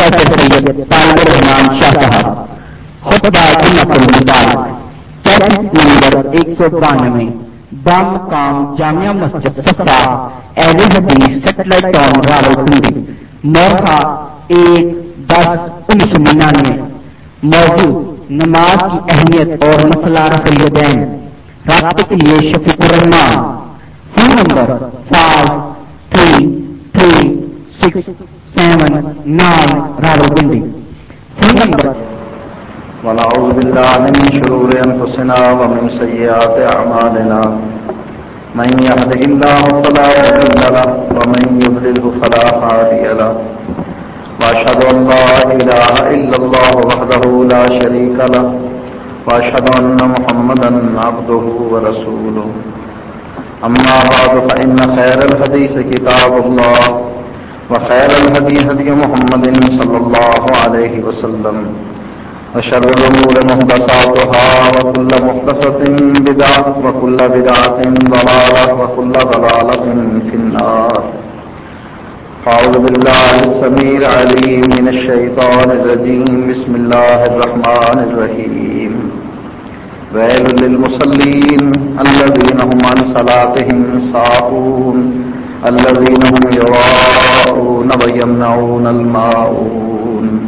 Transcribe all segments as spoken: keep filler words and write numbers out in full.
حضرت سید طالب الرحمان شاہ صاحب خطبہ جمعۃ المبارک کیسٹ نمبر ایک سو بانوے دام مقام جامعہ مسجد صفا اہل حدیث سیٹلائٹ ٹاؤن راولپنڈی موقع ایک دس انیس سو ننانوے. موضوع نماز کی اہمیت اور مسئلہ رفع الیدین. رابطے کے لیے Shafiq ur-Rahman. Phone number five three three six seven nine Rawalpindi. Phone number. ونعوذ بالله من شرور أنفسنا ومن سيئات أعمالنا من يهده الله فلا مضل له ومن يضلله فلا هادي له وأشهد أن لا إله إلا الله وحده لا شريك له وأشهد أن محمدا عبده ورسوله. أما بعد فإن خير الحديث كتاب الله وخير الهدي هدي محمد صلى الله عليه وسلم وشر الأمور محدثاتها وكل محدثة بدعة وكل بدعة ضلالة وكل ضلالة في النار. أعوذ بالله السميع العليم من الشيطان الرجيم. بسم الله الرحمن الرحيم. ويل للمصلين الذين هم عن صلاتهم ساهون الذين هم يراءون ويمنعون الماعون.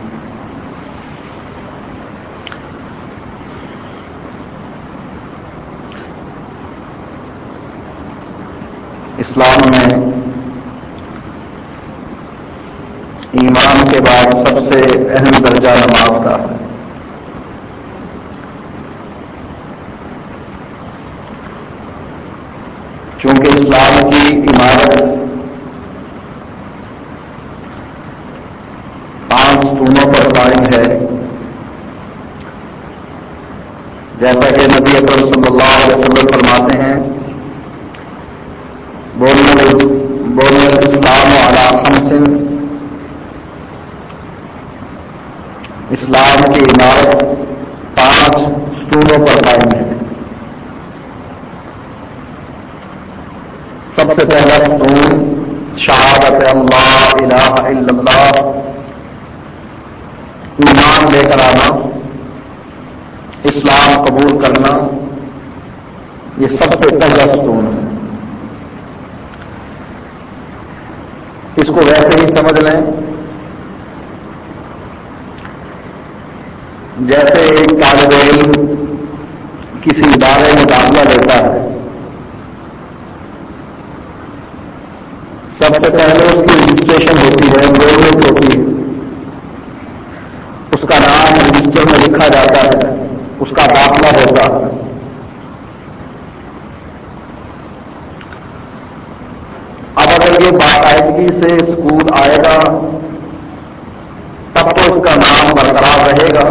اسلام میں ایمان کے بعد سب سے اہم درجہ نماز کا ہے. چونکہ اسلام کی عمارت پانچ ستونوں پر قائم ہے، جیسا کہ نبی اکرم صلی اللہ علیہ وسلم فرماتے ہیں بولنا الاسلام علی خمس. اسلام کی عمارت پانچ ستونوں پر قائم ہے. سب سے پہلا ستون شہادت اللہ الہ الا اللہ، ایمان لے کر آنا، اسلام قبول کرنا، یہ سب سے پہلا ستون ہے. اس کو ویسے ہی سمجھ لیں جیسے ایک طالب علم کسی ادارے میں داخلہ لیتا ہے، سب سے پہلے اس کی رجسٹریشن ہوتی ہے، انرولمنٹ ہوتی ہے، اس کا نام رجسٹر میں لکھا جاتا ہے، اس کا داخلہ ہوتا ہے. اب اگر یہ باقاعدگی سے اسکول آئے گا تب تو اس کا نام برقرار رہے گا،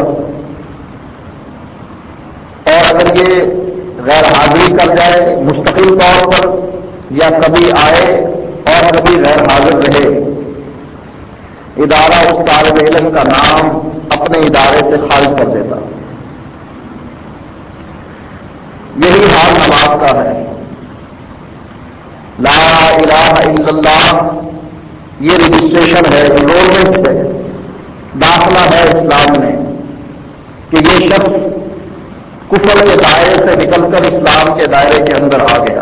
اور اگر یہ غیر حاضری کر جائے مستقل طور پر، یا کبھی آئے اور کبھی غیر حاضر رہے، ادارہ اس طالب علم کا نام اپنے ادارے سے خارج کر دیتا. یہی حال نماز کا ہے. لا الہ الا اللہ یہ رجسٹریشن ہے، انرولمنٹ ہے، داخلہ ہے اسلام میں، کہ یہ شخص کفر کے دائرے سے نکل کر اسلام کے دائرے کے اندر آ گیا،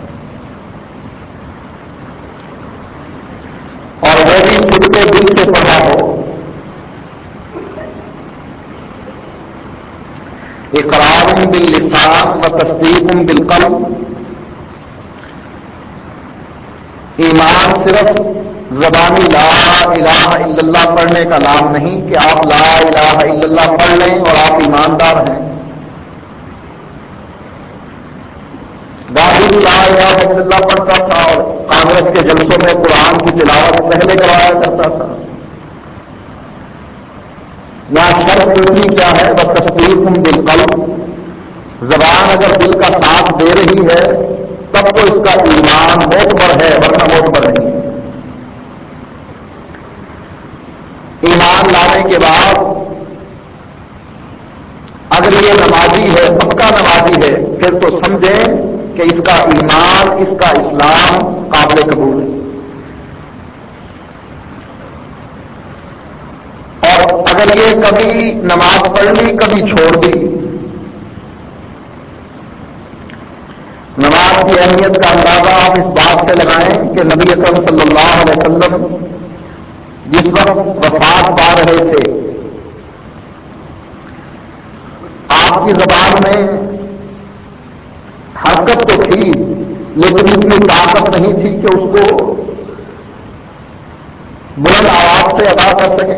اور وہ بھی صدقے دل سے پڑھا ہو. اقرار باللسان و تصدیق بالقلب. ایمان صرف زبانی لا الہ الا اللہ پڑھنے کا نام نہیں کہ آپ لا الہ الا اللہ پڑھ لیں اور آپ ایماندار ہیں. گاندھی لا الہ الا اللہ پڑھتا تھا اور کانگریس کے جلسوں میں قرآن کی تلاوت پہلے کروایا کرتا تھا. یہاں شرط دوسری کیا ہے؟ وہ تصدیق بالقلب. زبان اگر دل کا ساتھ دے رہی ہے تب تو اس کا ایمان معتبر ہے، ورنہ معتبر نہیں. ایمان لانے کے بعد اگر یہ نمازی ہے، پکا نمازی ہے، پھر تو سمجھیں کہ اس کا ایمان، اس کا اسلام قابل قبول ہے. اگر یہ کبھی نماز پڑھ لی کبھی چھوڑ دی، نماز کی اہمیت کا اندازہ آپ اس بات سے لگائیں کہ نبی اکرم صلی اللہ علیہ وسلم جس وقت وفات پا رہے تھے، آپ کی زبان میں حرکت تو تھی لیکن اتنی طاقت نہیں تھی کہ اس کو بلند آواز سے ادا کر سکے۔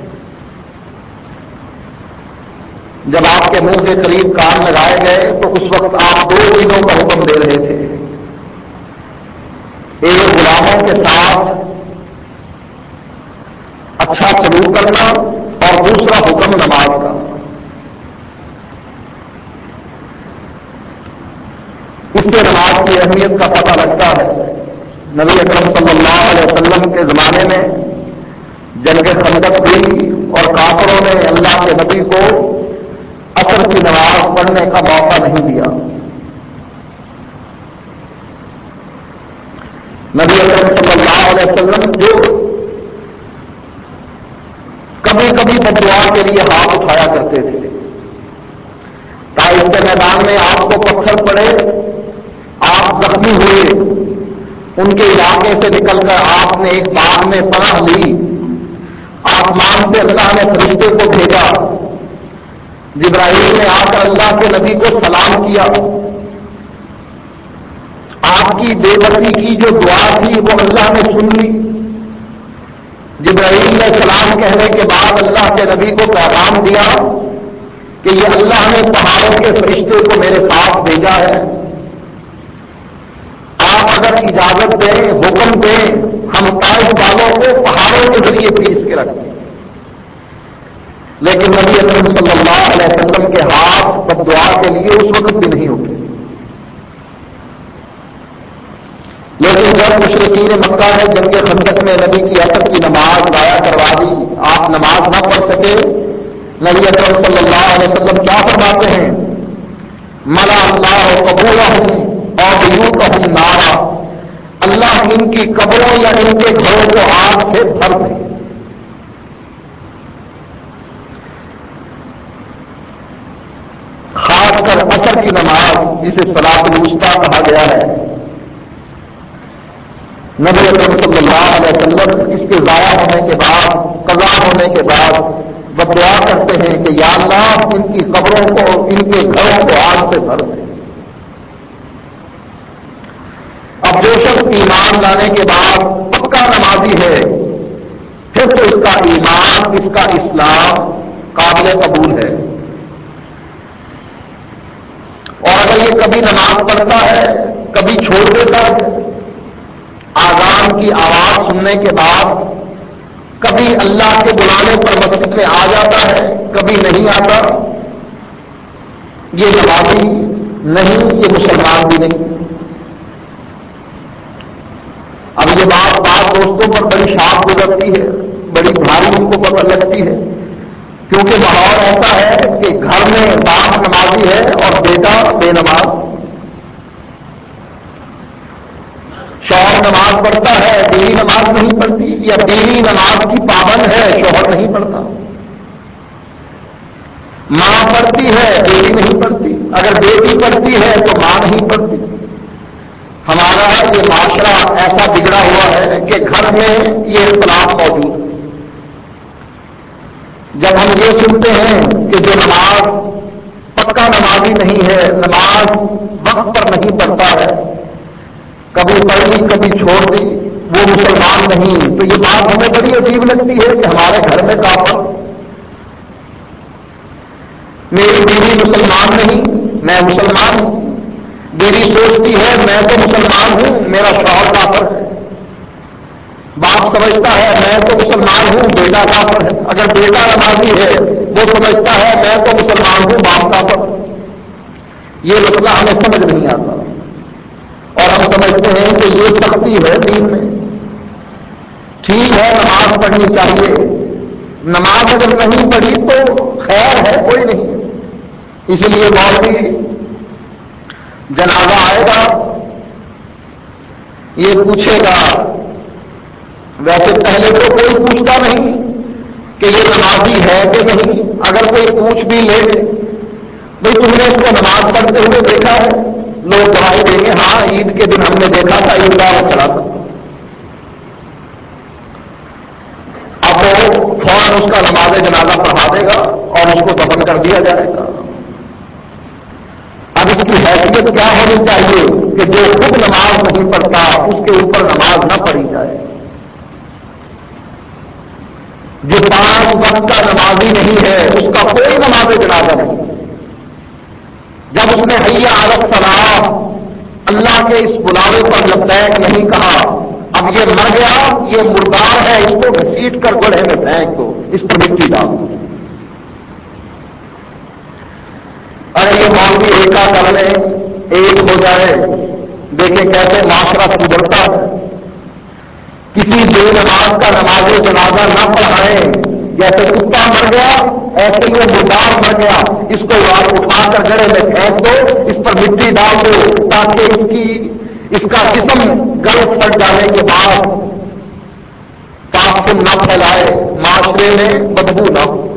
جب آپ کے منہ کے قریب کان لگائے گئے تو اس وقت آپ دو چیزوں کا حکم دے رہے تھے، ایک غلاموں کے ساتھ اچھا سلوک کرنا اور دوسرا حکم نماز کا۔ اس سے نماز کی اہمیت کا پتہ لگتا ہے۔ نبی اکرم صلی اللہ علیہ وسلم کے زمانے میں جنگ خندق ہوئی اور کافروں نے اللہ کے نبی کو عصر کی نماز پڑھنے کا موقع نہیں دیا۔ نبی اکرم صلی اللہ علیہ وسلم جو کبھی کبھی بددعا کے لیے ہاتھ اٹھایا کرتے تھے، طائف کے میدان میں آپ کو پتھر پڑے، آپ زخمی ہوئے، ان کے علاقے سے نکل کر آپ نے ایک باغ میں پناہ لی، آسمان سے اللہ نے فرشتے کو بھیجا، جبرائیل نے آ کر اللہ کے نبی کو سلام کیا، آپ کی بے بسی کی جو دعا تھی وہ اللہ نے سن لی، جبرائیل نے سلام کہنے کے بعد اللہ کے نبی کو پیغام دیا کہ یہ اللہ نے پہاڑوں کے فرشتے کو میرے ساتھ بھیجا ہے، آپ اگر اجازت دیں، حکم دیں، ہم طائف والوں کو پہاڑوں کے ذریعے پیس کے رکھتے ہیں۔ لیکن نبی اکرم صلی اللہ علیہ وسلم کے ہاتھ بددعا کے لیے اس وقت بھی نہیں اٹھے۔ لیکن جب مشرکین مکہ نے جنگ خندق میں نبی کی عصر کی نماز ضائع کروا دی، آپ نماز نہ پڑھ سکے، نبی اکرم صلی اللہ علیہ وسلم کیا فرماتے ہیں؟ ملا اللہ قبورہم اور بیوتہم نارا، اللہ ان کی قبروں یا ان کے گھروں کو آگ سے بھر دے۔ خاص کر عصر کی نماز جسے صلاۃ الوسطیٰ کہا گیا ہے، نبی اکرم صلی اللہ علیہ وسلم اس کے ضائع ہونے کے بعد، قضا ہونے کے بعد بددعا کرتے ہیں کہ یا اللہ ان کی قبروں کو، ان کے گھروں کو آگ سے بھر دے۔ اب جو شخص ایمان لانے کے بعد پکا نمازی ہے، پھر تو اس کا ایمان، اس کا اسلام قابل قبول ہے، اور اگر یہ کبھی نماز پڑھتا ہے کبھی چھوڑ دیتا ہے، آذان کی آواز سننے کے بعد کبھی اللہ کے بلانے پر مسجد میں آ جاتا ہے کبھی نہیں آتا، یہ نمازی نہیں، یہ مسلمان بھی نہیں۔ اب یہ بات بعض دوستوں پر بڑی شاپ گزرتی ہے، بڑی بھاری ان کو پتہ لگتی ہے، کیونکہ ماحول ایسا ہے کہ گھر میں باپ نمازی ہے اور بیٹا بے نماز، شوہر نماز پڑھتا ہے بیوی نماز نہیں پڑھتی، یا بیوی نماز کی پابند ہے شوہر نہیں پڑھتا، ماں پڑھتی ہے بیٹی نہیں پڑھتی، اگر بیٹی پڑھتی ہے تو ماں نہیں پڑھتی۔ ہمارا یہ معاشرہ ایسا بگڑا ہوا ہے کہ گھر میں یہ اختلاف موجود ہے۔ جب ہم یہ سنتے ہیں کہ جو نماز پکا نمازی نہیں ہے، نماز وقت پر نہیں پڑھتا ہے، کبھی پڑھ لی کبھی چھوڑ دی، وہ مسلمان نہیں، تو یہ بات ہمیں بڑی عجیب لگتی ہے کہ ہمارے گھر میں کافر، میری بیوی مسلمان نہیں میں مسلمان ہوں، بیوی سوچتی ہے میں تو مسلمان ہوں میرا شوہر کافر ہے، باپ سمجھتا ہے میں تو مسلمان ہوں بیٹا کافر ہے، اگر بیٹا نمازی ہے وہ سمجھتا ہے میں تو مسلمان ہوں باپ کافر ہے۔ یہ مسئلہ ہمیں سمجھ نہیں آتا، اور ہم سمجھتے ہیں کہ یہ سختی ہے دین میں۔ ٹھیک ہے نماز پڑھنی چاہیے، نماز اگر نہیں پڑھی تو خیر ہے کوئی نہیں، اسی لیے مولوی جنازہ آئے گا یہ پوچھے گا، ویسے پہلے تو کوئی پوچھتا نہیں، کہ یہ نمازی ہے کہ نہیں. اگر کوئی پوچھ بھی لے بھئی تم نے اس کو نماز پڑھتے ہوئے دیکھا ہے, لوگ گواہی دیں گے ہاں عید کے دن ہم نے دیکھا تھا, عید گاہ میں کھڑا تھا. اب وہ فوراً اس کا نماز جنازہ پڑھا دے گا اور اس کو دفن کر دیا جائے گا. اب اس کی حیثیت کیا ہونی چاہیے کہ جو خود نماز نہیں پڑھتا اس کے اوپر نماز نہ پڑھی جائے. جو پانچ وقت کا نمازی نہیں ہے اس کا کوئی نماز جنازہ نہیں. جب اس نے حی علی الصلاۃ اللہ کے اس بلاوے پر لبیک نہیں کہا, اب یہ مر گیا, یہ مردار ہے, اس کو گھسیٹ کر گڑھے میں پھینک دو, اس پر مٹی ڈال دو. اگر یہ مولوی ایکا کر لیں, ایک ہو جائے, دیکھیں کیسے معاشرہ سدھرتا ہے. کسی بے نماز کا نماز جنازہ نہ پڑھائیں, جیسے کتا مر گیا ایسے یہ مردار مر گیا, اس کو اٹھا کر گڑھے میں پھینک دو, اس پر مٹی ڈال دو, تاکہ اس کی اس کا جسم گل پھٹ جانے کے بعد تعفن نہ پھیلائے, معاشرے میں بدبو نہ ہو.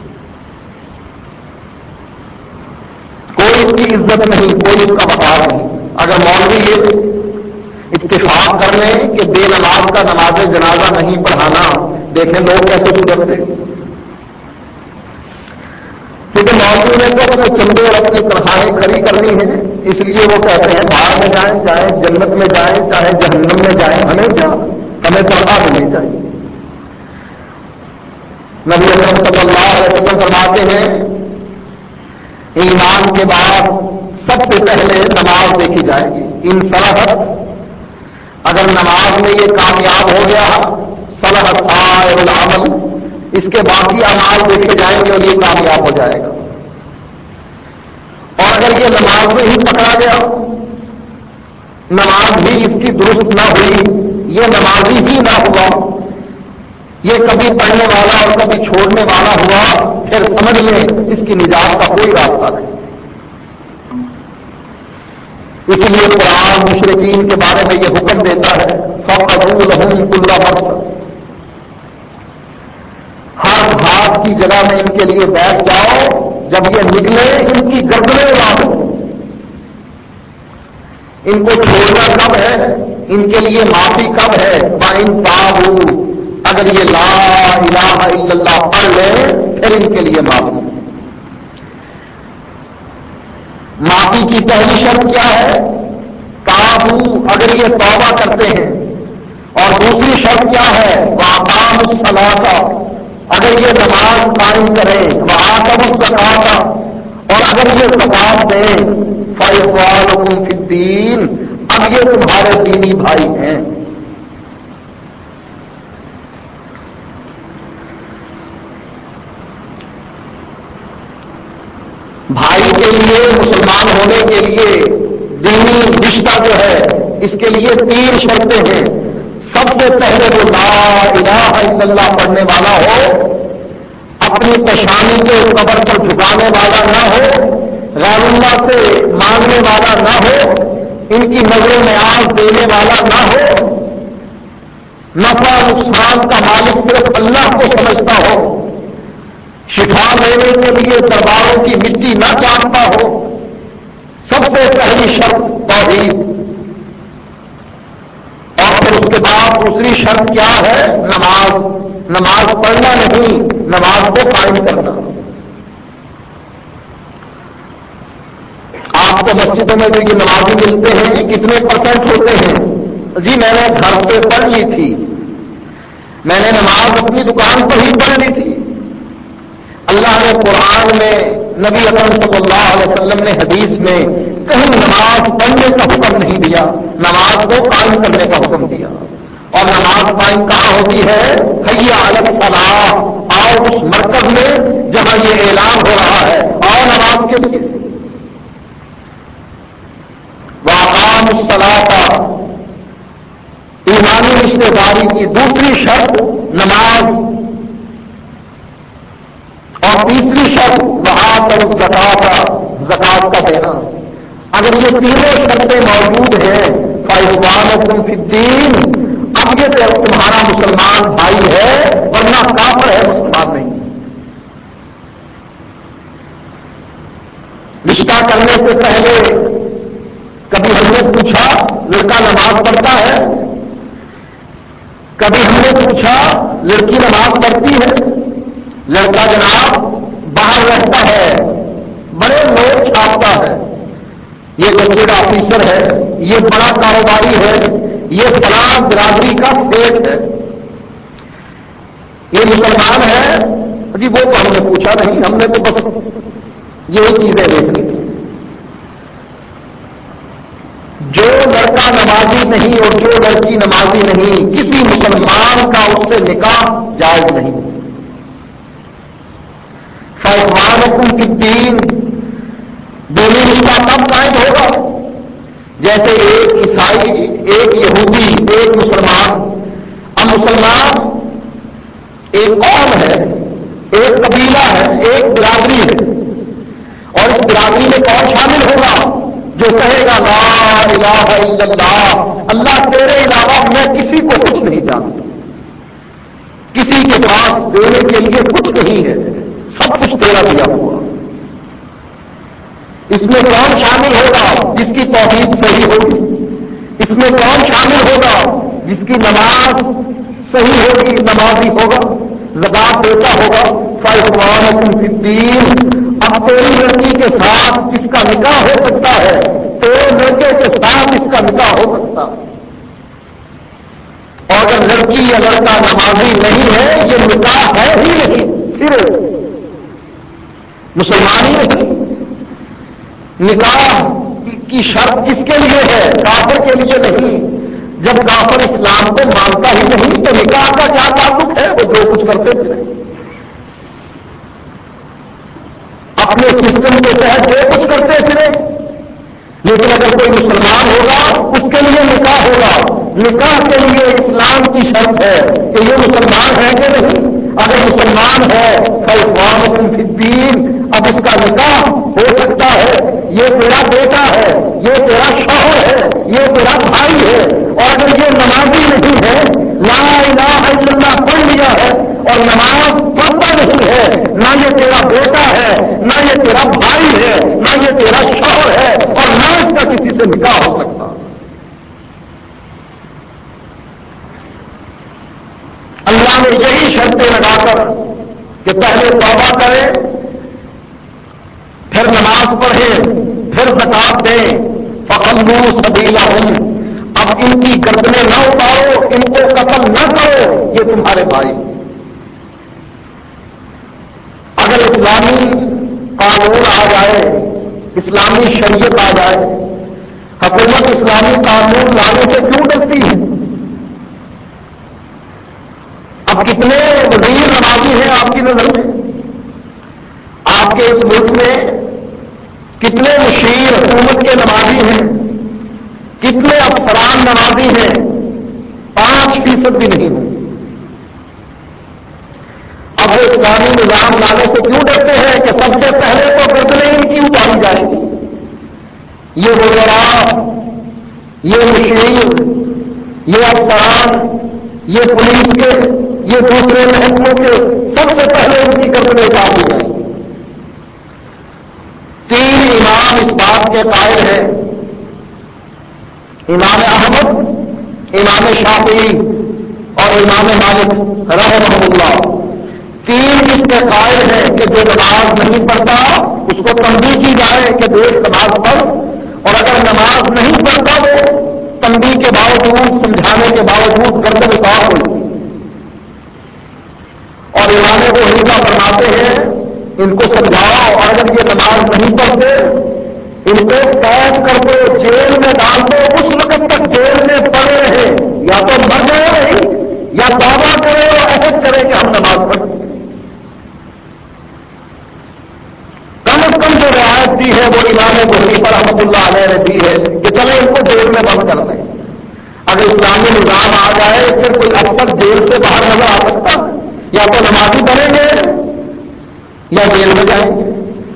کوئی اس کی عزت نہیں, کوئی اس کا وقار نہیں. اگر مولوی یہ اتفاق کر لیں کہ بے نماز کا نماز جنازہ نہیں پڑھانا, دیکھیں لوگ کیسے سدھرتے. کیونکہ مولوی نے تو اپنے چندے اور اپنی تنخواہیں کھڑی کرنی ہیں, اس لیے وہ کہتے ہیں باہر میں جائیں, چاہے جنت میں جائیں, چاہے جہنم میں جائیں, ہمیں کیا, ہمیں تنخواہ ملنی چاہیے. نبی اکرم صلی اللہ علیہ وسلم فرماتے ہیں ایمان کے بعد سب سے پہلے نماز دیکھی جائے گی. ان صلاحت, اگر نماز میں یہ کامیاب ہو گیا, صلاح سائر العمل, اس کے باقی اعمال دیکھے جائیں گے اور یہ کامیاب ہو جائے گا. اور اگر یہ نماز میں ہی پکڑا گیا, نماز بھی اس کی درست نہ ہوئی, یہ نمازی ہی نہ ہوا, یہ کبھی پڑھنے والا اور کبھی چھوڑنے والا ہوا, پھر سمجھ لیں اس کی نجات کا کوئی راستہ نہیں. اس لیے قرآن مشرکین کے بارے میں یہ حکم دیتا ہے فَقَعُوا لَهُمْ كُلَّ مَرْصَدٍ, ہر گھاٹ کی جگہ میں ان کے لیے بیٹھ جاؤ, جب یہ نکلے ان کی گردنیں اڑا دو. ان کو چھوڑنا کب ہے, ان کے لیے معافی کب ہے, وَإِن تَابُوا, اگر یہ لا الہ الا اللہ پڑھ لیں پھر ان کے لیے معافی. معافی کی پہلی شرط کیا ہے, تابو, اگر یہ توبہ کرتے ہیں. اور دوسری شرط کیا ہے, وَأَقَامُوا الصَّلَاةَ, اگر یہ نماز قائم کریں, وَآتَوُا الزَّکَاةَ, اور اگر یہ زکات دیں, فَإِخْوَانُكُمْ فِي الدِّینِ, اب یہ تمہارے دینی بھائی ہیں. بھائی کے لیے, مسلمان ہونے کے لیے دینی رشتہ جو ہے اس کے لیے تین شرطیں ہیں. سب سے پہلے وہ لا الہ الا اللہ پڑھنے والا ہو, اپنی پیشانی کو قبر پر جھکانے والا نہ ہو, غیر اللہ سے مانگنے والا نہ ہو, ان کی نظر میں آنکھ دینے والا نہ ہو, نفع نقصان کا مالک صرف اللہ کو سمجھتا ہو, شفا لینے کے لیے درباروں کی مٹی نہ چاہتا ہو. سب سے پہلی شرط توحید. اور پھر اس کے بعد دوسری شرط کیا ہے, نماز. نماز پڑھنا نہیں, نماز کو قائم کرنا. آپ کو مسجدوں میں جو یہ نمازی ملتے ہیں کتنے پرسنٹ ہوتے ہیں, جی میں نے گھر سے پڑھ لی تھی, میں نے نماز اپنی دکان پر ہی پڑھ لی تھی. اللہ نے قرآن میں, نبی اکرم صلی اللہ علیہ وسلم نے حدیث میں کہیں نماز پڑھنے کا حکم نہیں دیا, نماز کو قائم کرنے کا حکم دیا. اور نماز قائم کہاں ہوتی ہے, حی علی الصلاۃ, آؤ اس مرکز میں جہاں یہ اعلان ہو رہا ہے, آؤ نماز کے لیے. وَأَقَامُوا الصَّلَاةَ, ایمانی رشتے داری کی دوسری شرط نماز, اور تیسری شرط وَآتَوُا الزَّکَاةَ, زکات کا دینا. اگر یہ تینوں شرطیں موجود ہیں, فَإِخْوَانُكُمْ فِي الدِّینِ, اب یہ تمہارا مسلمان بھائی ہے, ورنہ کافر ہے, مسلمان نہیں. سے پہلے کبھی ہم نے پوچھا لڑکا نماز پڑھتا ہے؟ کبھی ہم نے پوچھا لڑکی نماز پڑھتی ہے؟ لڑکا جناب باہر رہتا ہے، بڑے لوگ چھاپتا ہے، یہ گزٹیڈ آفیسر ہے، یہ بڑا کاروباری ہے، یہ فلاں برادری کا سیٹ ہے، یہ مسلمان ہے؟ جی وہ تو ہم نے پوچھا نہیں، ہم نے تو بس یہی چیزیں دیکھنی تھی۔ جو لڑکا نمازی نہیں اور جو لڑکی نمازی نہیں، کسی مسلمان کا اس سے نکاح جائز نہیں۔ فَإِخْوَانُكُمْ فِي الدِّينِ، دینی رشتہ کب قائم ہوگا؟ جیسے ایک عیسائی، ایک یہودی، ایک مسلمان، اب مسلمان ایک قوم ہے، ایک قبیلہ ہے، ایک برادری ہے، اور اس برادری میں کون شامل ہوگا؟ جو کہے گا لا الہ الا اللہ، اللہ تیرے علاوہ میں کسی کو کچھ نہیں جانتا، کسی کے پاس دینے کے لیے کچھ نہیں ہے، سب کچھ تیرا دیا ہوا۔ اس میں کون شامل ہوگا؟ جس کی توحید صحیح ہوگی۔ اس میں کون شامل ہوگا؟ جس کی نماز صحیح ہوگی، نمازی ہوگا، زکات دیتا ہوگا۔ فَإِخْوَانُكُمْ فِي الدِّينِ، اب تیری لڑکی کے ساتھ جس کا نکاح ہو سکتا ہے، تیرے لڑکے کے ساتھ اس کا نکاح ہو سکتا ہے، اور اگر لڑکی یا لڑکا نمازی نہیں ہے، یہ نکاح ہے ہی نہیں، صرف مسلمان ہی نہیں۔ نکاح کی شرط کس کے لیے ہے؟ کافر کے لیے نہیں۔ جب کافر اسلام کو مانتا ہی نہیں تو نکاح کا کیا تعلق ہے؟ وہ جو کچھ کرتے تھے اپنے سسٹم کے تحت جو کچھ کرتے تھے، لیکن اگر کوئی مسلمان ہوگا اس کے لیے نکاح ہوگا۔ نکاح کے لیے اسلام کی شرط ہے کہ یہ مسلمان ہے کہ نہیں۔ اگر مسلمان ہے فَإِخْوَانُكُمْ فِي الدِّينِ، اب اس کا نکاح ہو سکتا ہے، یہ تیرا بیٹا ہے، یہ تیرا شوہر ہے، یہ تیرا بھائی ہے، اور اگر یہ نمازی نہیں ہے، لا الہ الا اللہ پڑھ لیا ہے اور نماز پڑھتا نہیں ہے، نہ یہ تیرا بیٹا ہے، نہ یہ تیرا بھائی ہے، نہ یہ تیرا شوہر ہے، اور نہ اس کا کسی سے نکاح ہو سکتا۔ اللہ نے یہی شرطیں لگا کر کہ پہلے توبہ کرے، پھر نماز پڑھے، پھر زکات دیں، فَخَلُّوا سَبِيلَهُمْ، اب ان کی گردنیں نہ اٹھاؤ، ان کو قتل نہ کرو، یہ تمہارے بھائی۔ اگر اسلامی قانون آ جائے، اسلامی شریعت آ جائے، حکومت اسلامی قانون لانے سے کیوں ڈرتی ہے؟ اب کتنے وزیر نمازی ہیں آپ کی نظر میں؟ آپ کے اس ملک میں کتنے مشیر حکومت کے نمازی ہیں؟ کتنے افسران نمازی ہیں؟ پانچ فیصد بھی نہیں ہوں۔ اب وہ اسلامی نظام لانے سے کیوں ڈرتے ہیں کہ سب سے پہلے تو گردنیں ان کی اتاری جائیں گی۔ یہ وزراء، یہ مشیر، یہ افسران، یہ پولیس کے، یہ دوسرے محکموں کے، سب سے پہلے ان کی گردنیں اتار دی جائیں گی۔ تین امام اس بات کے قائل ہیں، امام احمد، امام شافعی اور امام مالک رحمہ اللہ، تین اس کے قائل ہیں کہ جو نماز نہیں پڑھتا اس کو تنبیہ کی جائے کہ دیکھ نماز پڑھ، اور اگر نماز نہیں پڑھتا وہ تنبیہ کے باوجود، سمجھانے کے باوجود گردن اتار ہو۔ اور امام ابو حنیفہ فرماتے ہیں ان کو سمجھاؤ، اور اگر یہ نماز نہیں پڑھتے ان کو قید کر دو، جیل میں ڈال دو، اس وقت تک جیل میں پڑے رہے، یا تو مر گئے نہیں، یا توبہ کرے اور عہد کرے کہ ہم نماز پڑھیں۔ کم از کم جو رعایت دی ہے وہ امام ابو حنیفہ رحمۃ اللہ علیہ نے دی ہے کہ چلے ان کو جیل میں بند کر دیں۔ اگر اسلامی نظام آ جائے پھر کوئی افسر جیل سے باہر نظر آ سکتا، یا تو نمازی بنیں گے یا جیل میں جائیں گے۔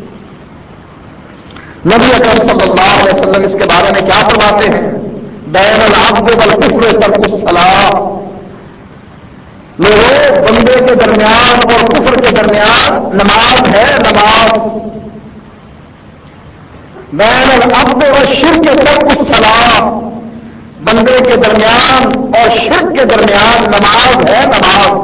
نبی اکرم صلی اللہ علیہ وسلم اس کے بارے میں کیا فرماتے ہیں؟ بین العبد والکفر ترک الصلاۃ، لوگوں بندے کے درمیان اور کفر کے درمیان نماز ہے، نماز۔ بین العبد و شرک ترک الصلاۃ، بندے کے درمیان اور شرک کے درمیان نماز ہے نماز۔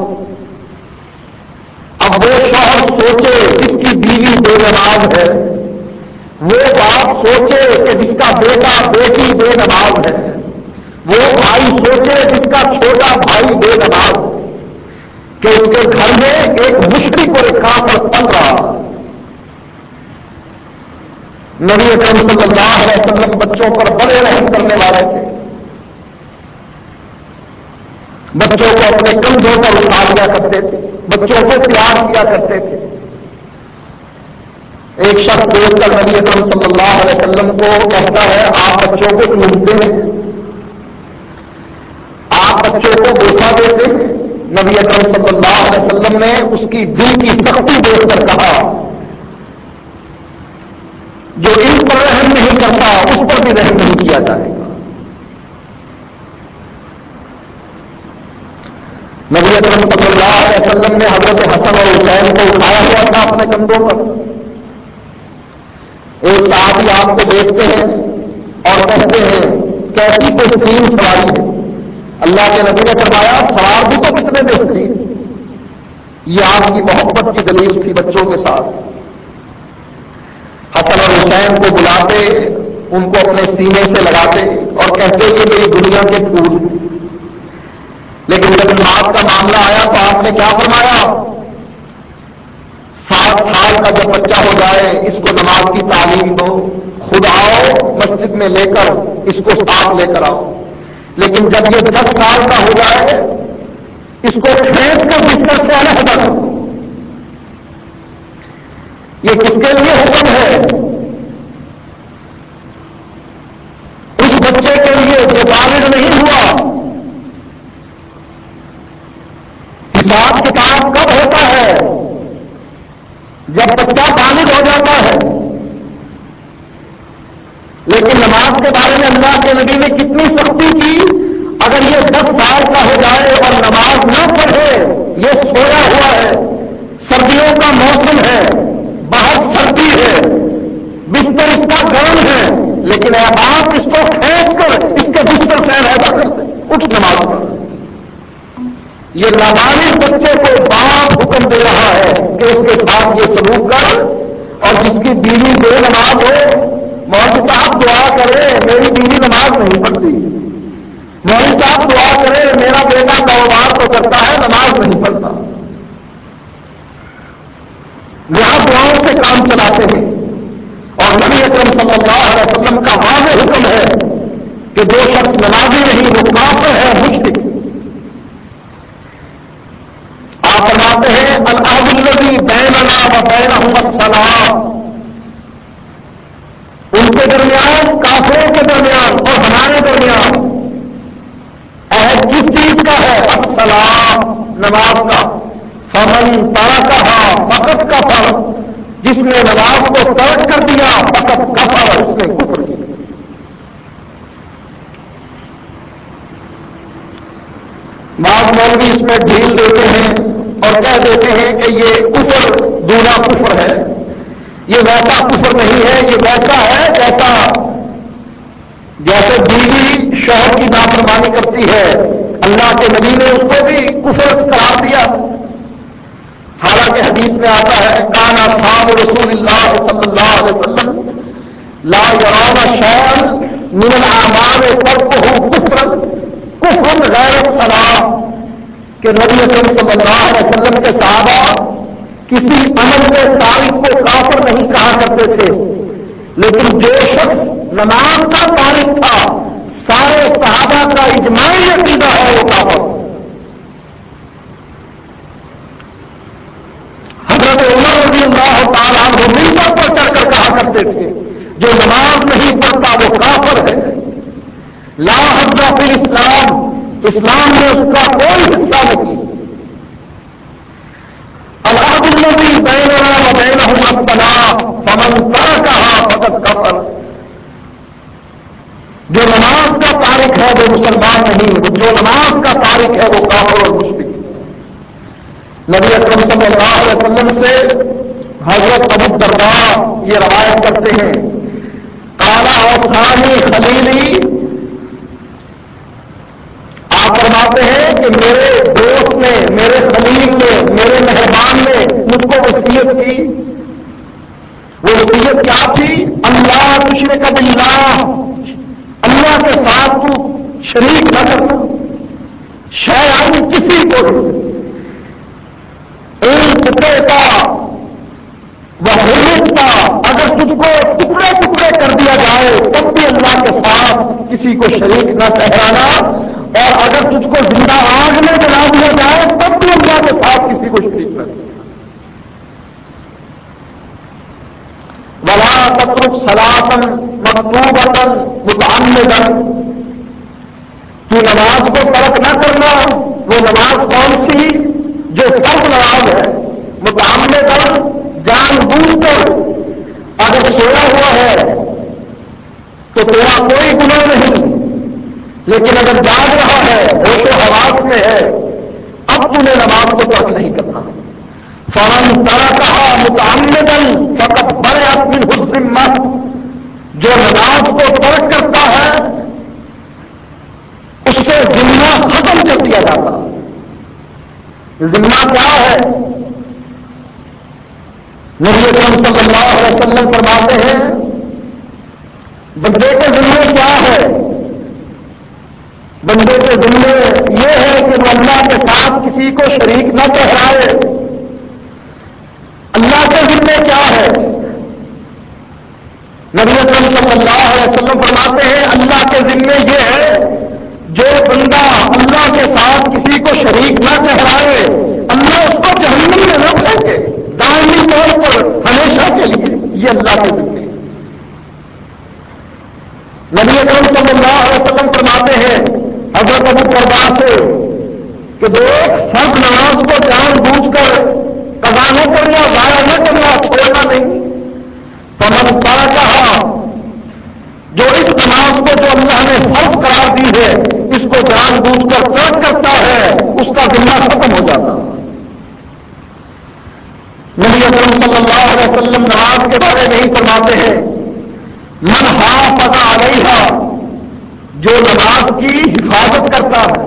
اب وہ شوہر سوچے جس کی بیوی بے نماز ہے، وہ باپ سوچے کہ جس کا بیٹا بیٹی بے نماز ہے، وہ بھائی سوچے جس کا چھوٹا بھائی بے نماز ہے، کہ اس کے گھر میں ایک مشرک اور ایک کافر پل رہا۔ نبی اکرم صلی اللہ علیہ وسلم بچوں پر بڑے رحم کرنے والے تھے، بچوں کو اپنے کندھوں پر اٹھا لیا کرتے تھے، بچوں کو پیار کیا کرتے تھے۔ ایک شخص دیکھ کر نبی اکرم صلی اللہ علیہ وسلم کو کہتا ہے آپ بچوں کو چومتے ہیں، آپ بچوں کو بوسا دیتے ہیں؟ نبی اکرم صلی اللہ علیہ وسلم نے اس کی دل کی سختی دیکھ کر کہا جو ان پر رحم نہیں کرتا اس پر بھی رحم نہیں کیا جائے گا۔ نبی اکرم صلی اللہ علیہ وسلم نے حضرت حسن اور حسین کو اٹھایا ہوا تھا اپنے کندھوں پر۔ ایک صحابی آپ کو دیکھتے ہیں اور کہتے ہیں کیسی بہترین سواری ہے، اللہ کے نبی نے فرمایا سوار بھی تو کتنے بہترین۔ یہ آپ کی محبت کی دلیل تھی بچوں کے ساتھ۔ حسن اور حسین کو بلاتے، ان کو اپنے سینے سے لگاتے اور کہتے کہ میری دنیا کے پھول۔ لیکن جب نماز کا معاملہ آیا تو آپ نے کیا فرمایا؟ سات سال کا جب بچہ ہو جائے اس کو نماز کی تعلیم دو، خود آؤ مسجد میں لے کر اس کو ساتھ لے کر آؤ، لیکن جب یہ دس سال کا ہو جائے اس کو کھینچ کر بستر سے علیحدہ کر دو۔ یہ کس کے لیے حکم ہے؟ اس بچے کے لیے جو بالغ نہیں ہوا۔ حساب کتاب کب ہوتا ہے؟ جب بچہ بالغ ہو جاتا ہے۔ لیکن نماز کے بارے میں اللہ کے نبی نے کتنی سختی کی، اگر یہ دس سال کا ہو جائے اور نماز نہ پڑھے، یہ سویا ہوا ہے، سردیوں کا موسم ہے، باہر سردی ہے، بستر اس کا گرم ہے، لیکن اے باپ اس کو کھینچ کر اس کے بستر سے علیحدہ کر دے، اٹھ نماز پڑھ۔ یہ نابالغ بچے کو باپ حکم دے رہا ہے کہ اس کے ساتھ یہ سلوک کر، اور جس کی بیوی بے نماز ہو، مولوی صاحب دعا کرے میری بیوی نماز نہیں پڑھتی، مولوی صاحب دعا کرے میرا بیٹا کاروبار تو کرتا ہے نماز نہیں پڑھتا، یہاں دعاؤں سے کام چلاتے ہیں۔ اور نبی اکرم صلی اللہ علیہ وسلم کا واضح حکم ہے کہ جو شخص نمازی نہیں وہ کافر ہے، مشرک۔ آپ فرماتے ہیں العہد الذی بیننا و بینہم الصلاۃ، ان کے درمیان کافروں کے درمیان اور ہمارے درمیان عہد کس چیز کا ہے؟ الصلاۃ، نماز کا۔ فمن ترکھا فقد کفر، جس نے نماز کو ترک کر دیا فقد کفر، اس نے کفر کیا۔ بعض مولوی اس میں ڈھیل دیتے ہیں اور کہہ دیتے ہیں کہ یہ کفر دونا کفر ہے، یہ ویسا کفر نہیں ہے، یہ ویسا ہے جیسا جیسے بیوی شوہر کی نافرمانی کرتی ہے، اللہ کے نبی نے اس کو بھی کفر قرار دیا۔ حالانکہ حدیث میں آتا ہے کان اصحاب رسول اللہ صلی اللہ علیہ وسلم لا یرون شیئا من الاعمال ترکہ کفرا کفر غیر الصلاۃ، کہ نبی اکرم صلی اللہ علیہ وسلم کے صحابہ کسی عمل کے تارک کو کافر نہیں کہا کرتے تھے، لیکن جو شخص نماز کا تارک تھا سارے صحابہ کا اجماعی عقیدہ ہے وہ کافر۔ حضرت عمر رضی اللہ تعالیٰ عنہ منبر پر چڑھ کر کہا کرتے تھے جو نماز نہیں پڑھتا وہ کافر ہے، لا حظ فی الاسلام، اسلام میں اس کا کوئی حصہ نہیں۔ العہد الذی بیننا و بینہم الصلاۃ فمن ترکھا فقد کفر، جو نماز کا تارک ہے وہ مسلمان نہیں، جو نماز کا تارک ہے وہ کافر اور مشرک۔ نبی اکرم صلی اللہ علیہ وسلم سے حضرت ابو الدرداء یہ روایت کرتے ہیں قال اوصانی خلیلی، آپ فرماتے ہیں کہ میرے دوست نے، میرے خلیل نے، میرے مہربان نے مجھ کو وصیت کی. وہ وصیت کیا تھی؟ اللہ تشرک باللہ، اللہ کے ساتھ تو شریک نہ کرنا. شیئن کسی کو ایک ٹکڑے کا وہ کا اگر تجھ کو ٹکڑے ٹکڑے کر دیا جائے تب بھی اللہ کے ساتھ کسی کو شریک نہ ٹھہرانا، اور اگر تجھ کو زندہ آگ میں جلا دیا جائے تب بھی اللہ کے ساتھ کسی کو شریک نہ ٹھہرانا. ولا تترک صلاۃ مکتوبۃ متعمدا، تو نماز کو ترک نہ کرنا. وہ نماز کون سی؟ جو فرض نماز ہے. متعمدا، جان بوجھ کر. اگر سویا ہوا ہے تو تیرا کوئی گناہ نہیں، لیکن اگر جاگ رہا ہے، ہوش و حواس میں ہے، اب تمہیں نماز کو ترک نہیں کرنا. فمن ترکھا متعمدا فقد برئت منہ الذمہ، جو نماز کو ترک کرتا ہے اس سے ذمہ ختم کر دیا جاتا. ذمہ کیا ہے؟ نبی اکرم صلی اللہ علیہ وسلم فرماتے ہیں بندے کے ذمہ کیا ہے؟ بندے کے ذمہ یہ ہے کہ وہ اللہ کے ساتھ کسی کو شریک نہ ٹھہرائے. اللہ کے ذمہ کیا ہے؟ نبی اکرم صلی اللہ علیہ وسلم فرماتے ہیں اللہ کے ذمہ یہ ہے جو بندہ اللہ کے ساتھ کسی کو شریک نہ ٹھہرائے اللہ اس کو جہنم میں نہ پھینکے دائمی طور پر ہمیشہ کے لیے. یہ اللہ کے ذمہ. نبی اکرم صلی اللہ علیہ وسلم فرماتے ہیں حضرت ابو دردا سے کہ دیکھ فرض نماز کو جان بوجھ کر قضا نہ کرنا، ضائع نہ کرنا، چھوڑنا نہیں. فمن ترکھا، جو اس نماز کو جو اللہ نے فرض قرار دی ہے اس کو جان بوجھ کر ترک کرتا ہے اس کا ذمہ ختم ہو جاتا. نبی اکرم صلی اللہ علیہ وسلم نماز کے بارے میں ہی فرماتے ہیں من حافظ علیہا، جو نماز کی حفاظت کرتا ہے،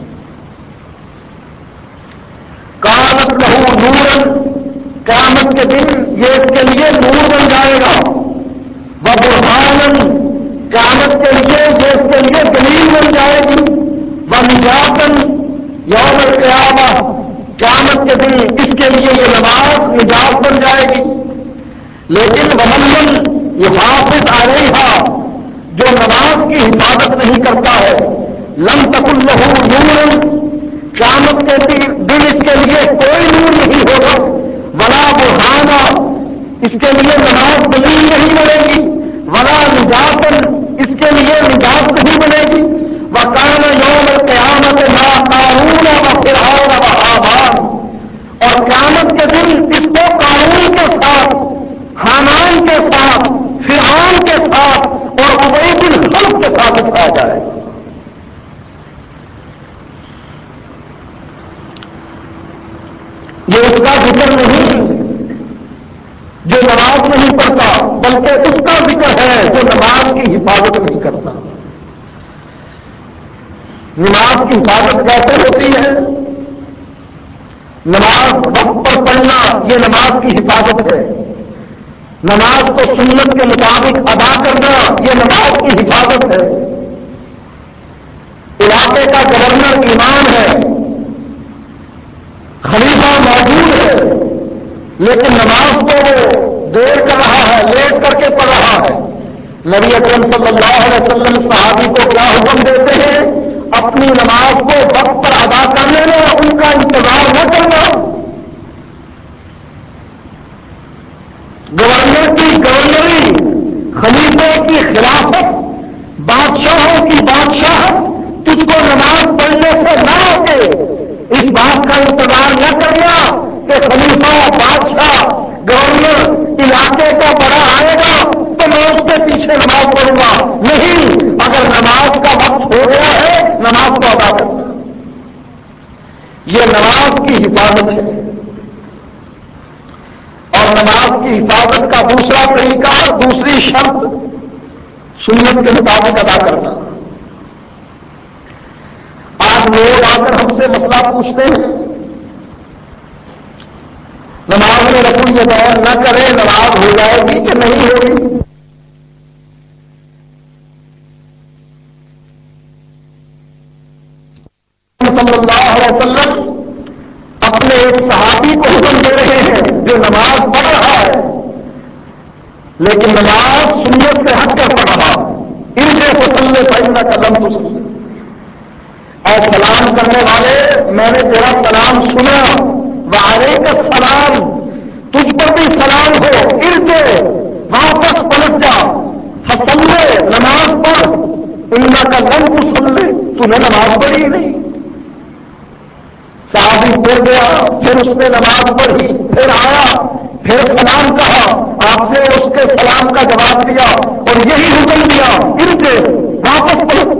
کانت لہو نورن، قیامت کے دن یہ اس کے لیے نور بن جائے گا. وہ برہانن، قیامت کے لیے یہ اس کے لیے دلیل بن جائے گی. وہ نجاتن یوم القیامہ، قیامت کے دن اس کے لیے یہ نماز نجات بن جائے گی. لیکن ومن یحافظ علیہا، جو نماز کی حفاظت نہیں کرتا ہے، لم تکن لہو نور، قیامت کے دن اس کے لیے کوئی نور نہیں ہوگا. ولا برہانہ، اس کے لیے نماز دلیل نہیں بنے گی. ولا نجاتن، اس کے لیے نجات نہیں بنے گی. وکان یوم القیامت ما قارون و فرعون و حامان، اور قیامت کے دن اس کو قارون کے ساتھ، حامان کے ساتھ، فرعون کے ساتھ اور ابی بن خلف کے ساتھ اٹھایا جائے گا. یہ اس کا ذکر نہیں جو نماز نہیں پڑھتا، بلکہ اس کا ذکر ہے جو نماز کی حفاظت نہیں کرتا. نماز کی حفاظت کیسے ہوتی ہے؟ نماز وقت پر پڑھنا یہ نماز کی حفاظت ہے. نماز کو سنت کے مطابق ادا کرنا یہ نماز کی حفاظت ہے. علاقے کا گورنر امام ہے، خلیفہ موجود ہے، لیکن نماز کو وہ دیر کر رہا ہے، لیٹ کر کے پڑھ رہا ہے. نبی اکرم صلی اللہ علیہ وسلم صحابی کو کیا حکم دیتے ہیں؟ اپنی نماز کو وقت پر ادا کر لینا، ان کا انتظار نہ کرنا. گورنر کی گورنری، خلیفے کی خلافت، بادشاہوں کی بادشاہت تجھ کو نماز پڑھنے سے نہ روکے. اس بات کا انتظار نہ کرنا کہ خلیفہ، بادشاہ، گورنر علاقے کا بڑا آئے گا تو میں اس کے پیچھے نماز پڑھوں گا. نہیں، اگر نماز کا وقت ہو گیا ہے نماز کو ادا کرنا. یہ نماز کی حفاظت ہے. اور نماز کی حفاظت کا دوسرا طریقہ، دوسری شرط سنت کے مطابق ادا کرنا. آج لوگ آ کر ہم سے مسئلہ پوچھتے ہیں نماز میں رفع الیدین نہ کرے نماز ہو جائے گی کہ نہیں ہوگی؟ صلی اللہ علیہ وسلم اپنے ایک صحابی کو حکم دے رہے ہیں جو نماز پڑھ رہا ہے لیکن نماز سنت سے ہٹ کر پڑھ رہا ان سے فصلے پہننا قدم تو سن. اور سلام کرنے والے میں نے تیرا سلام سنا وعلیک السلام تجھ پر بھی سلام ہو ارجع واپس پلٹ جا فصلے نماز پڑھ ان کا لم تصلی تو نے نماز پڑھی نہیں. صحابی پڑھ گیا پھر اس نے نماز پڑھی پھر آیا پھر سلام کہا آپ نے اس کے سلام کا جواب دیا اور یہی حکم دیا ارجع واپس پڑھ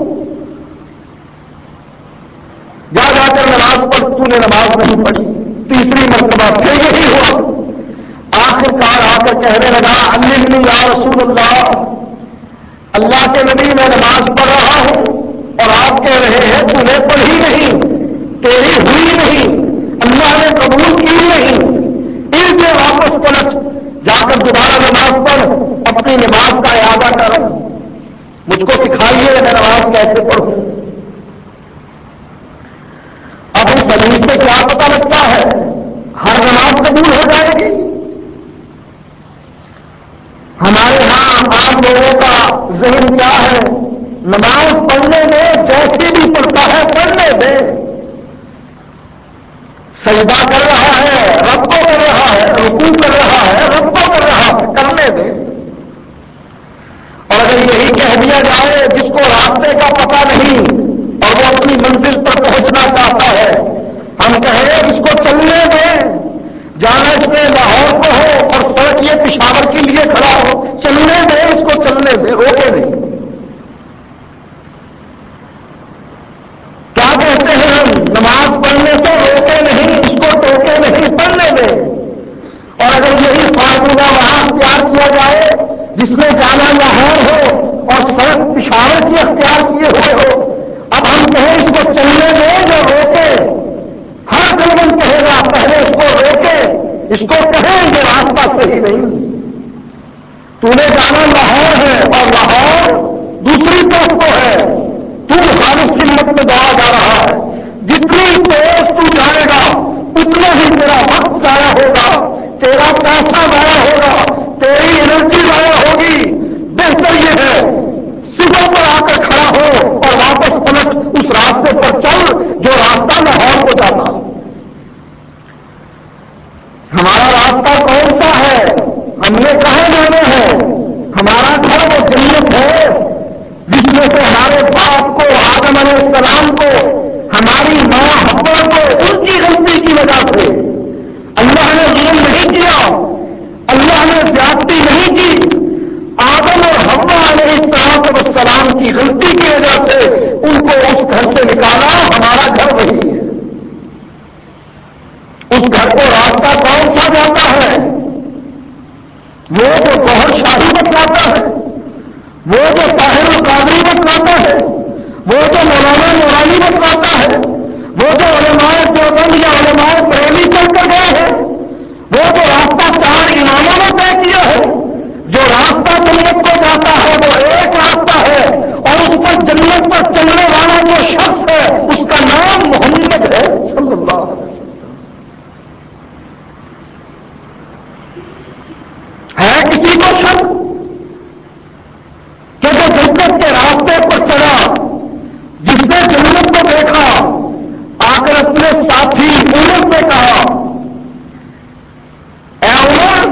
جا جا کر نماز پڑھ تو نے نماز نہیں پڑھی. تیسری مرتبہ پھر یہی ہوا آخر کار آ کر کہنے لگا علمنی یا رسول اللہ اللہ کے نبی میں نماز پڑھ رہا ہوں اور آپ کہہ رہے ہیں تو نے پڑھی نہیں تیری ہوئی نہیں اللہ نے قبول کی نہیں ان سے واپس پلٹ جا کر دوبارہ نماز پڑھ اپنی نماز کا اعادہ کر مجھ کو سکھائیے میں نماز کیسے پڑھوں. اب اس حدیث سے کیا پتہ لگتا ہے ہر نماز قبول ہو جائے گی؟ ہمارے ہاں عام لوگوں کا ذہن کیا ہے نماز پڑھنے میں جیسے بھی پڑھتا ہے پڑھنے میں سجدہ کر رہا ہے رب کو کر رہا ہے رکوع کر رہا ہے رب کو کر رہا ہے کرنے میں. اور اگر یہی کہہ دیا جائے جس کو راستے کا پتہ نہیں اور وہ اپنی منزل پر پہنچنا چاہتا ہے ہم کہیں اس کو چلنے دیں جانا اس میں لاہور کو ہو اور سڑک یہ پشاور کے لیے کھڑا ہو چلنے دیں اس کو چلنے دیں روکے نہیں. کیا کہتے ہیں ہم نماز پڑھنے سے روکے نہیں اس کو ٹوکے نہیں پڑھنے دیں. اور اگر یہی فارمولہ وہاں اختیار کیا جائے جس میں جانا لاہور ہو اور سڑک پشاور کی اختیار کیے ہوئے ہو اب ہم کہیں اس کو چلنے دیں جو روکے ہر دلمن کہے گا پہلے اس کو روکے اس کو کہیں یہ راستہ صحیح نہیں. تو نے جانا لاہور ہے اور لاہور دوسری طرف کو ہے تو خالص سمت میں دوڑا جا رہا ہے جتنی تیز تو جائے گا اتنا ہی تیرا وقت ضائع ہوگا تیرا پیسہ ضائع ہوگا تیری انرجی ضائع ہوگی. بہتر یہ ہے صبح پر آ کر کھڑا ہو اور واپس پلٹ اس راستے پر چل جو راستہ لاہور کو جاتا. ہمارا راستہ کون سا ہے ہم نے کہاں جانا ہے ہمارا گھر وہ جنت ہے جس میں سے ہمارے باپ کو آدم علیہ السلام کو ہماری ماں حوا کو ان کی غلطی کی وجہ سے اللہ نے ظلم نہیں کیا اللہ نے زیادتی نہیں کی آدم اور حوا علیہ السلام کی غلطی کی وجہ سے ان کو اس گھر سے نکالا. ہمارا گھر وہی ہے. اس گھر کو راستہ کون سا جاتا ہے وہ جو گوہر شاہی بتلاتا ہے وہ جو طاہر القادری بتلاتا ہے وہ جو مولانا نورانی بتلاتا ہے وہ جو علماء دیوبند یا علماء بریلوی چل کر گئے ہیں وہ جو راستہ چار اماموں نے طے کیا ہے جو راستہ جنت کو جاتا ہے وہ ایک راستہ ہے اور اس پر جنت پر چلنے والا جو شخص ہے اس کا نام محمد ہے صلی اللہ علیہ وسلم. ہے کسی کو شک کہ جو جنت کے راستے پر چلا جس نے جنت کو دیکھا آ کر اپنے ساتھی عمر سے کہا اے عمر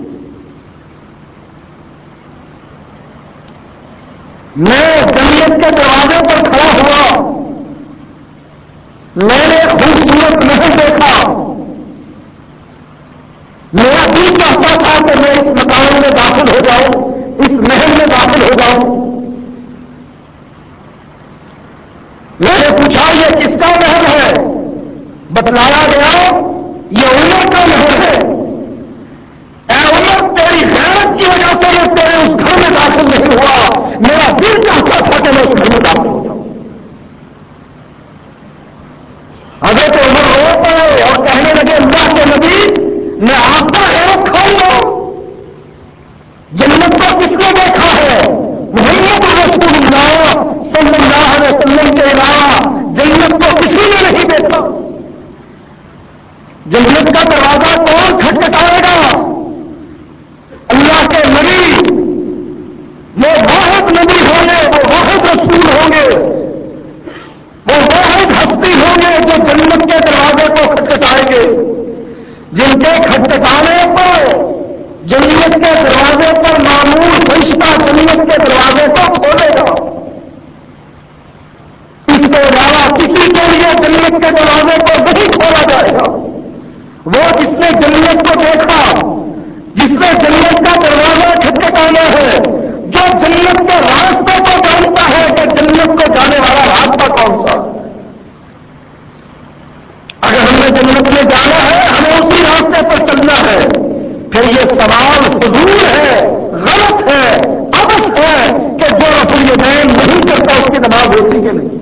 میں جنت کے دروازے پر کھڑا ہوا میں نے خوبصورت محل دیکھا میرا دل چاہتا تھا کہ میں اس مکان میں داخل ہو جاؤں اس محل میں داخل ہو جاؤں. میں نے پوچھا یہ کس کا محل ہے بتلایا گیا یہ عمر کا محل ہے. اے عمر تیری غیرت کی وجہ سے یہ تیرے اس گھر میں داخل نہیں ہوا میرا جنت کا دروازہ کون کھٹکھٹائے گا؟ اللہ کے نبی، وہ واحد نبی ہوں گے، وہ واحد رسول ہوں گے، وہ واحد ہستی ہوں گے جو جنت کے دروازے کو کھٹکھٹائیں گے، جن کے کھٹکھٹانے پر جنت کے دروازے پر معمول فرشتہ جنت کے دروازے کو کھولے گا۔ اس کے علاوہ کسی کے لیے جنت کے دروازے کو نہیں کھولا جائے گا۔ وہ جس نے جنت کو دیکھا، جس نے جنت کا دروازہ کھٹکھٹانا ہے، جو جنت کے راستے کو جانتا ہے کہ جنت کو جانے والا راستہ کون سا، اگر ہم نے جنت میں جانا ہے ہمیں اسی راستے پر چلنا ہے۔ پھر یہ سوال فضول ہے، غلط ہے، عبث ہے کہ جو رفع الیدین نہیں کرتا اس کی نماز ہوتی کہ نہیں،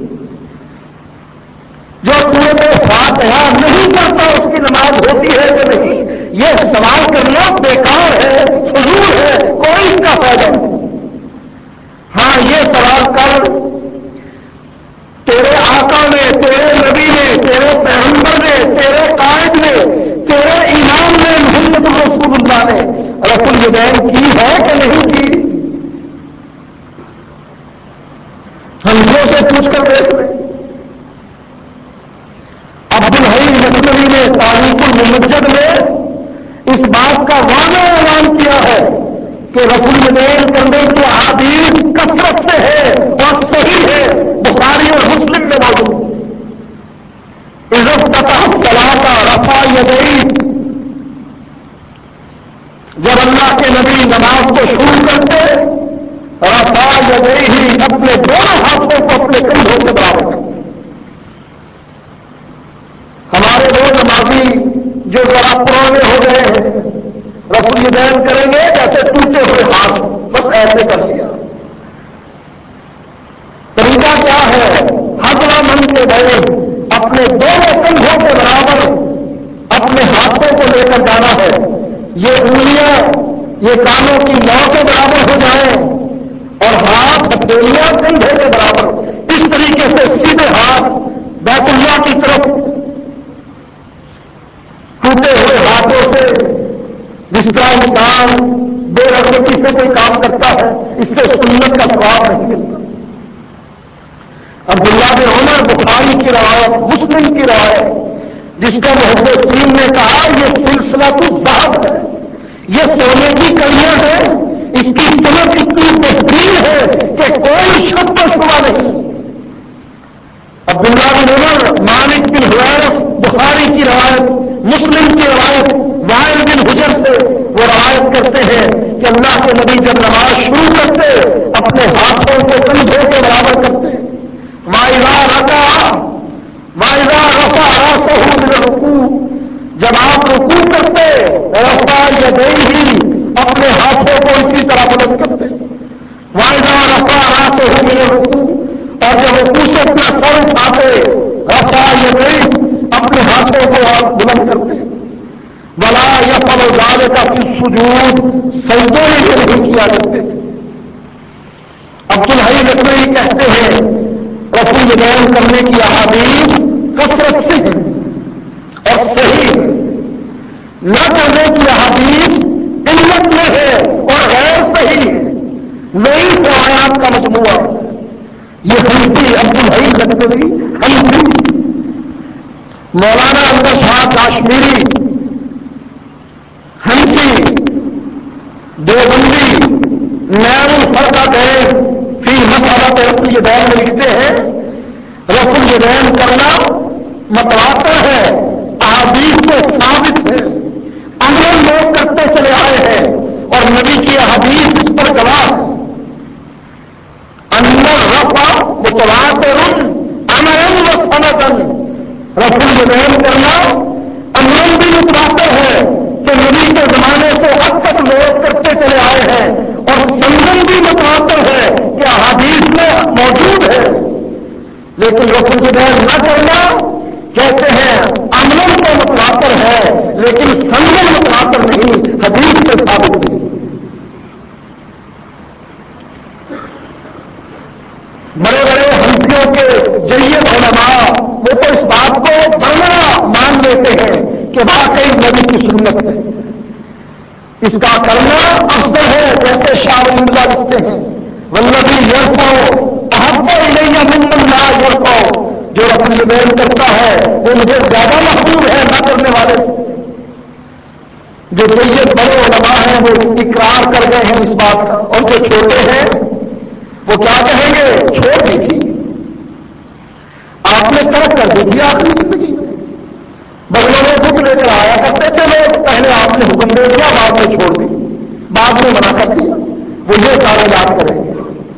جو سورۃ فاتحہ نہیں کرتا اس کی نماز ہوتی ہے کہ نہیں۔ یہ سوال کرنا بیکار ہے، فضول ہے، کوئی اس کا فائدہ نہیں۔ ہاں یہ سوال کر تیرے آقا نے، تیرے نبی نے، تیرے پیغمبر نے، تیرے قائد نے، تیرے امام نے، محمد رسول اللہ نے رفع الیدین کی ہے کہ نہیں کی؟ ہم سے پوچھ کر دیکھ لیں۔ عبدالحی لکھنوی نے تاریخ الممجد میں اس بات کا واضح اعلان کیا ہے کہ رفع الیدین کرنے کی احادیث کثرت سے ہے اور صحیح ہے، بخاری اور مسلم میں موجود ہے۔ اذا افتتح الصلاۃ رفع یدیہ، جب اللہ کے نبی نماز کو شروع کرتے رفع یدیہ، اپنے دونوں ہاتھوں کو اپنے کندھوں کے برابر کرتے۔ ہمارے وہ نمازی جو ذرا پرانے ہو گئے ہیں رفع الیدین کریں گے جیسے ٹوٹے ہوئے ہاتھ، بس ایسے کر لیا۔ طریقہ کیا ہے؟ حضرہ من کے گئے اپنے دونوں کندھوں کے برابر اپنے ہاتھوں کو لے کر جانا ہے۔ یہ انگلیاں یہ کانوں کی لو کے برابر ہو جائیں اور ہاتھ ہتھیلیاں کندھے کے برابر، اس طریقے سے سیدھے ہاتھ بیت اللہ کی طرف ٹوٹے ہوئے ہاتھوں سے، جس کا انسان بے رغبتی سے کوئی کام کرتا ہے اس سے سنت کا ثواب نہیں ملتا۔ عبداللہ بن عمر، بخاری کی روایت، مسلم کی روایت، جس کا محدثین نے کہا یہ سلسلہ تو ذہب ہے، یہ سونے کی کڑیاں ہیں، اس کی صنعت اتنی بہترین ہے کہ کوئی شک و شبہ نہیں۔ عبداللہ بن عمر، مالک بن حویرث، بخاری کی روایت، مسلم کی روایت، وائل بن حجر سے وہ روایت کرتے ہیں کہ اللہ کے نبی جب نماز شروع کرتے اپنے ہاتھوں کو کندھوں کے برابر کرتے، وَإِذَا رَكَعَ وَإِذَا رَفَعَ رَأْسَهُ مِنَ الرُّكُوعِ، جب آپ رکوع کرتے رفع یدیہ، اپنے ہاتھوں کو اسی طرح بلند کرتے، وَإِذَا رَفَعَ رَأْسَهُ مِنَ الرُّكُوعِ، اور جب رکوع سے اپنا سر اٹھاتے رفع یدیہ، اپنے ہاتھوں کو آپ بلند کرتے۔ وَلَا يَفْعَلُ ذَلِكَ فِي السُّجُودِ، سجدے میں یہ نہیں کیا کرتے۔ عبدالحی لکھنوی کہتے ہیں رفع الیدین کرنے کی احادیث کثرت سے ہے اور صحیح ہے، نہ کرنے کی احادیث علت میں ہے اور غیر صحیح ہے، نئی روایات کا مجموعہ۔ یہ حنفی عبدالحی لکھنوی حنفی، مولانا احمد شاہ کاشمیری حنفی، دیوبندی، نیر الفرقتین فی مسألۃ رفع الیدین میں لکھتے ہیں رفع الیدین کرنا متواتر ہے، احادیث سے ثابت ہے، عمل لوگ کرتے چلے آئے ہیں اور نبی کی احادیث اس پر گواہ ہے۔ ان الرفع متواتر عملا وسندا، رفع الیدین کرنا عمل بھی متواتر ہے کہ نبی کے زمانے سے اب تک لوگ کرتے چلے آئے ہیں، اور سندن بھی متواتر ہے کہ احادیث میں موجود ہے۔ لیکن رفع الیدین نہ کرنا کہتے ہیں عمل تو متواتر ہے لیکن سندن متواتر نہیں، حدیث سے ثابت نہیں۔ بڑے بڑے حنفیوں کے جید علماء وہ تو اس بات کو بڑا مان لیتے واقعی نبی کی سنت ہے، اس کا کرنا افضل ہے. جیسے شاہ ولی اللہ لکھتے ہیں والذی یرفع احب الی من لا یرفع، جو رفع الیدین کرتا ہے وہ مجھے زیادہ محبوب ہے نہ کرنے والے سے. جو سید بڑے علماء ہیں وہ اقرار کر گئے ہیں اس بات کا، اور جو چھوٹے ہیں وہ کیا کہیں گے؟ چھوڑ دیجیے، آپ نے ترک کر دیجیے آخری زندگی میں. بغلوں میں بک لے کر آیا کرتے تھے لوگ، پہلے آپ نے حکم دے دیا، بعد میں چھوڑ دی، بعد میں منع کر دیا، وہ یہ کاروبار کریں گے.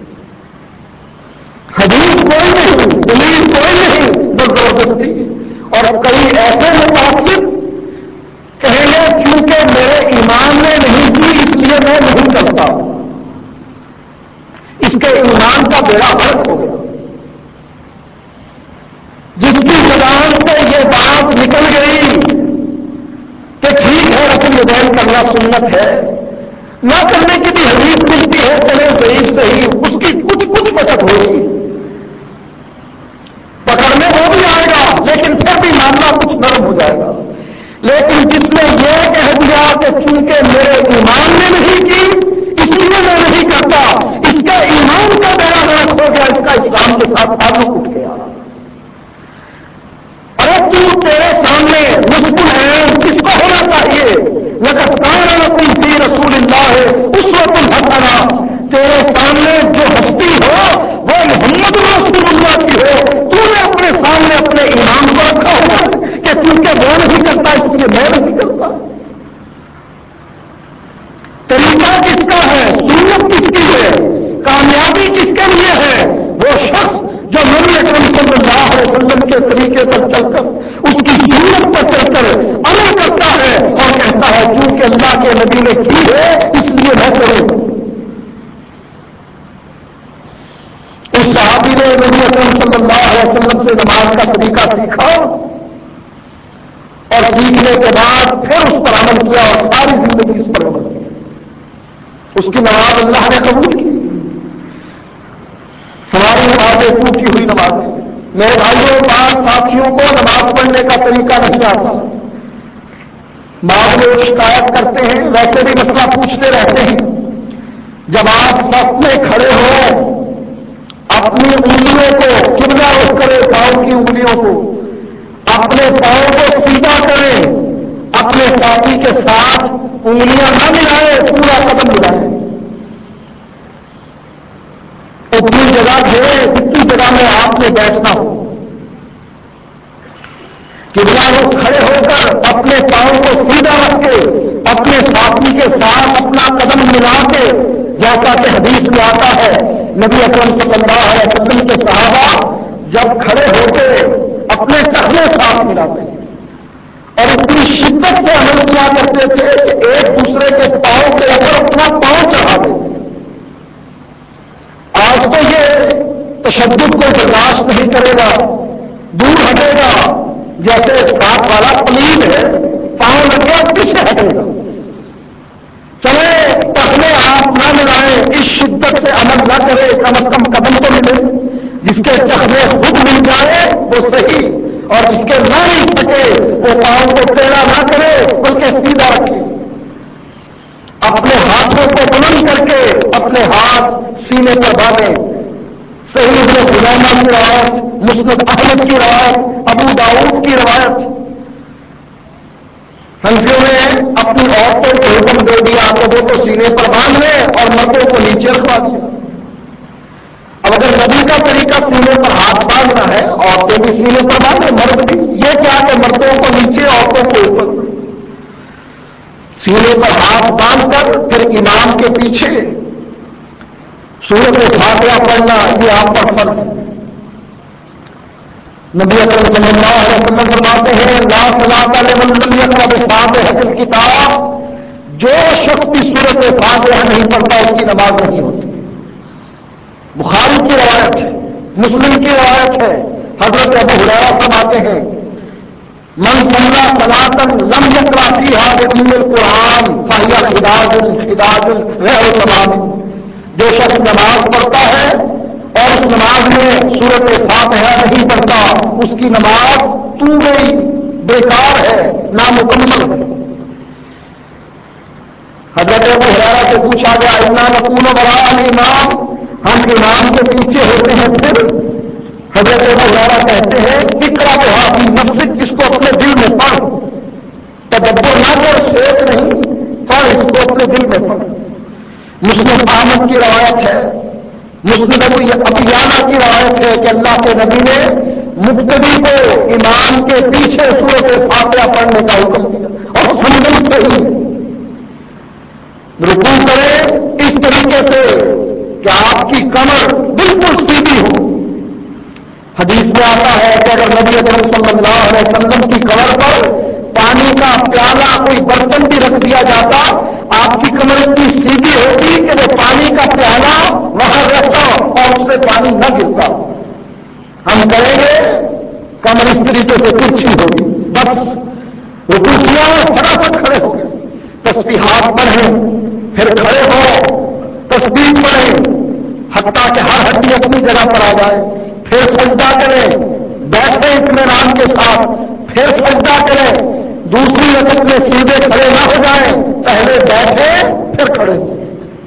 حدیث کوئی نہیں، دلیل کوئی نہیں، بس زبردستی. اور کئی ایسے متاثر کہیں گے چونکہ میرے ایمان نے نہیں کی اس لیے میں نہیں کرتا، اس کے ایمان کا بیڑا غرق ہو گیا. جس کی زبان سے یہ بات نکل گئی کہ ٹھیک ہے رفع الیدین کرنا سنت ہے، نہ کرنے کی بھی حدیث ملتی ہے چلے ضعیف صحیح، اس کی کچھ کچھ بچت ہوگی، پکڑنے وہ بھی آئے گا لیکن پھر بھی معاملہ کچھ نرم ہو جائے گا. لیکن جس نے یہ کہہ دیا کہ چونکہ میرے ایمان نے نہیں کی اس لیے میں نہیں کرتا، اس کا ایمان کا بیڑا غرق ہو گیا، اس کا اسلام کے ساتھ تعلق اٹھ گیا. ارے تو تیرے سامنے مسکل ہے، کس کو ہونا چاہیے؟ لقد کان لکم فی رسول اللہ اسوۃ حسنہ، تیرے سامنے جو ہستی ہو وہ محمد رسول اللہ کی ہو. تو نے اپنے سامنے اپنے ایمان کو رکھا ہوا کہ چونکہ وہ نہیں کرتا اس لیے میں نہیں کرتا. طریقہ کس کا ہے؟ سنت کس کی ہے؟ کامیابی کس کے لیے ہے؟ وہ شخص جو نبی اکرم صلی اللہ علیہ وسلم کے طریقے پر چل کر اس کی سنت پر چل کر عمل کرتا ہے اور کہتا ہے چونکہ اللہ کے نبی نے کی ہے اس لیے میں کروں. اس صحابی نے نبی اکرم صلی اللہ علیہ وسلم سے نماز کا طریقہ سیکھا اور سیکھنے کے بعد پھر اس پر عمل کیا اور ساری زندگی اس پر عمل کیا. اس کی نماز اللہ نے قبول کی. ہماری نمازیں ٹوٹی ہوئی نمازیں. میرے بھائیوں بعض ساتھیوں کو نماز پڑھنے کا طریقہ نہیں آتا، بعض لوگ شکایت کرتے ہیں، ویسے بھی مسئلہ پوچھتے رہتے ہیں. جب آپ صف میں کھڑے ہو اپنی انگلیوں کو قبلہ رخ کرے، پاؤں کی انگلیوں کو اپنے پاؤں کو سیدھا کرے، اپنے ساتھی کے ساتھ انگلیاں نہ ملائے، پورا قدم ملائے. اتنی جگہ گھیرے جتنی جگہ میں آپ نے بیٹھنا ہو. قبلہ رخ کھڑے ہو کر اپنے پاؤں کو سیدھا رکھ کے اپنے ساتھی کے ساتھ اپنا قدم ملا کے، جیسا کہ حدیث میں آتا ہے نبی اکرم صلی اللہ علیہ وسلم کے صحابہ جب کھڑے ہوتے اپنے ٹخنے ساتھ ملاتے اور اتنی شدت سے عمل کیا کرتے تھے کہ ایک دوسرے کے پاؤں کے اوپر اپنا پاؤں چڑھا دیتے. آج تو یہ تشدد کو برداشت نہیں کرے گا، دور ہٹے گا، جیسے ساتھ والا پلیز ہے پاؤں لگے پیچھے ہٹے گا. چلے ٹخنے آپ نہ ملائیں، اس شدت سے عمل نہ کرے، کم از کم قدم تو ملے. جس کے ٹخنے خود مل جائے وہ صحیح، اور جس کے نہ مل سکے وہ پاؤں کو ٹیڑھا نہ کرے بلکہ سیدھا رکھے. اپنے ہاتھوں کو بلند کر کے اپنے ہاتھ سینے پر باندھے. صحیح ابن خزیمہ کی روایت، مسند احمد کی روایت، ابو داؤد کی روایت. حنفیوں نے اپنی عورتوں کو حکم دے دیا کہ وہ تو سینے پر باندھ لیں اور مردوں کو نیچے رکھوا دیا. اب اگر نبی کا طریقہ سینے پر ہاتھ باندھنا ہے، عورتیں بھی سینے پر باندھیں، مرد بھی. یہ کیا کہ مردوں کو نیچے عورتوں کو اوپر. سینے پر ہاتھ باندھ کر پھر امام کے پیچھے سورۃ فاتحہ پڑھنا یہ آپ پر فرض ہے. نبی اکرم صلی اللہ علیہ وسلم فرماتے ہیں لا صلاۃ لمن لم یقرأ بفاتحۃ الکتاب، جو شخص بھی سورۃ فاتحہ نہیں پڑھتا اس کی نماز نہیں ہوتی. بخاری کی روایت ہے، مسلم کی روایت ہے. حضرت ابو ہریرہ فرماتے ہیں من صلی صلاۃ لم یقرأ فیہا بأم القرآن فہی خداج خداج غیر تمام. جو شخص نماز پڑھتا ہے اور اس نماز میں سورۃ فاتحہ نہیں پڑھتا اس کی نماز تو گئی، بیکار ہے، نامکمل ہے۔ حضرت ابو ہریرہ سے پوچھا گیا انا نکون وراء الامام، ہم امام کے پیچھے ہوتے ہیں پھر؟ حضرت ابو ہریرہ کہتے ہیں اقرا بہا نفسک، اس کو اپنے دل میں پڑھ، تدبر نہ کر، سوچ نہیں، پڑھ اس کو اپنے دل میں پڑھ۔ مسلم احمد کی روایت ہے، مسلم ابیانہ کی روایت ہے کہ اللہ کے نبی نے مقتدی کو امام کے پیچھے سورۃ فاتحہ پڑھنے کا حکم دیا، اور سمجھ سے ہی رکوع کرے اس طریقے سے کہ آپ کی کمر بالکل سیدھی ہو۔ حدیث میں آتا ہے کہ اگر نبی اکرم صلی اللہ علیہ وسلم کی کمر پر پانی کا پیالہ کوئی برتن بھی رکھ دیا جاتا، آپ کی کمر اتنی سیدھی ہوتی کہ وہ پانی کا پیالہ وہاں رہتا اور اس سے پانی نہ گرتا۔ ہم کریں گے کمر اس طریقے سے ترچھی ہوگی، بس رکوع کیا فٹافٹ کھڑے ہو گئے، تسبیحات پڑھیں، پھر کھڑے ہو تسبیح پڑھیں حتیٰ کہ ہر ہڈی اپنی جگہ پر آ جائے، پھر سجدہ کریں، بیٹھے اطمینان کے ساتھ، پھر سجدہ کریں، دوسری رکعت میں سیدھے کھڑے نہ ہو جائیں، پہلے بیٹھے پھر کھڑے ہو،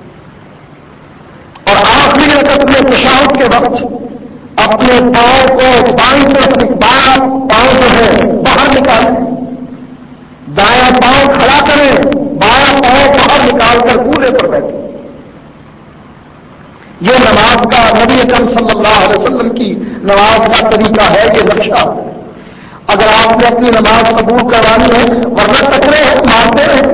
اور آخری رکعت میں تشہد کے وقت اپنے پاؤں کو بائیں طرف، بایاں پاؤں جو ہے باہر نکالیں، دایاں پاؤں کھڑا کریں، بایاں پاؤں باہر نکال کر پورے پر بیٹھیں۔ یہ نماز کا نبی اکرم صلی اللہ علیہ وسلم کی نماز کا طریقہ ہے، یہ نقشہ۔ اگر آپ نے اپنی نماز قبول کروانی ہے، ورنہ ٹکرے ہیں، مارتے رہیں،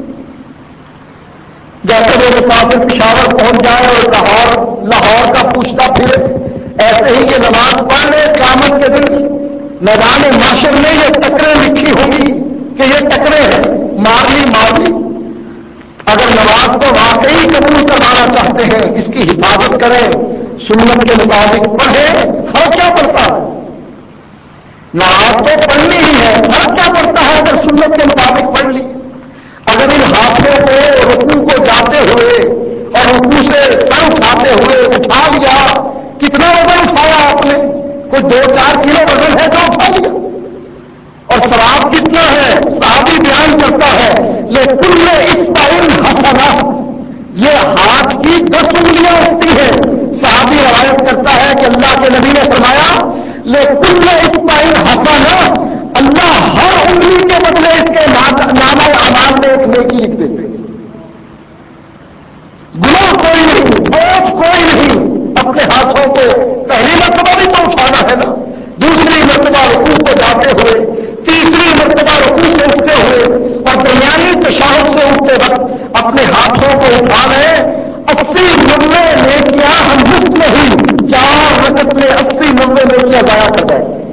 جیسے وہ مسافر پشاور پہنچ جائے اور لاہور لاہور کا پوچھتا پھرے، ایسے ہی یہ نماز پڑھ لے، قیامت کے دن میدان محشر میں یہ ٹکرے لکھی ہوں گی کہ یہ ٹکرے ہیں، مار لی مار لی۔ اگر نماز کو واقعی قبول کروانا چاہتے ہیں، اس کی حفاظت کریں، سنت کے مطابق پڑھیں، ہر کیا پڑتا ہے؟ نماز تو پڑھنی ہی ہے، ہر کیا پڑتا ہے اگر سنت کے مطابق پڑھ لی؟ اگر ان ہاتھوں کو رکوع کو جاتے ہوئے اور رکوع سے سر اٹھاتے ہوئے اٹھا لیا، کتنا وزن اٹھایا آپ نے؟ کوئی دو چار کلو وزن ہے جو اٹھا لیا، اور ثواب کتنا ہے؟ صحابی بیان کرتا ہے لیکن اس ٹائم حسنہ، یہ ہاتھ کی دس انگلیاں ہوتی ہیں۔ صحابی روایت کرتا ہے کہ اللہ کے نبی نے فرمایا لیکن اس ٹائم حسنہ، اللہ ہر انگلی کے بدلے اس کے نامہ اعمال میں ایک نیکی لکھ دیتے ہیں۔ گناہ کوئی نہیں، بوجھ کوئی نہیں، اپنے ہاتھوں کو پہلی مرتبہ بھی تو اٹھانا ہے نا، دوسری مرتبہ رکوع کو جاتے ہوئے، تیسری مرتبہ رکوع سے اٹھتے ہوئے، اور درمیانی تشہد سے اٹھتے وقت اپنے ہاتھوں کو اٹھا لیں، اسی نبے نیکیاں ہم مفت میں ہی چار رکعت میں اسی نبے نیکیاں ضائع کر جائیں گے۔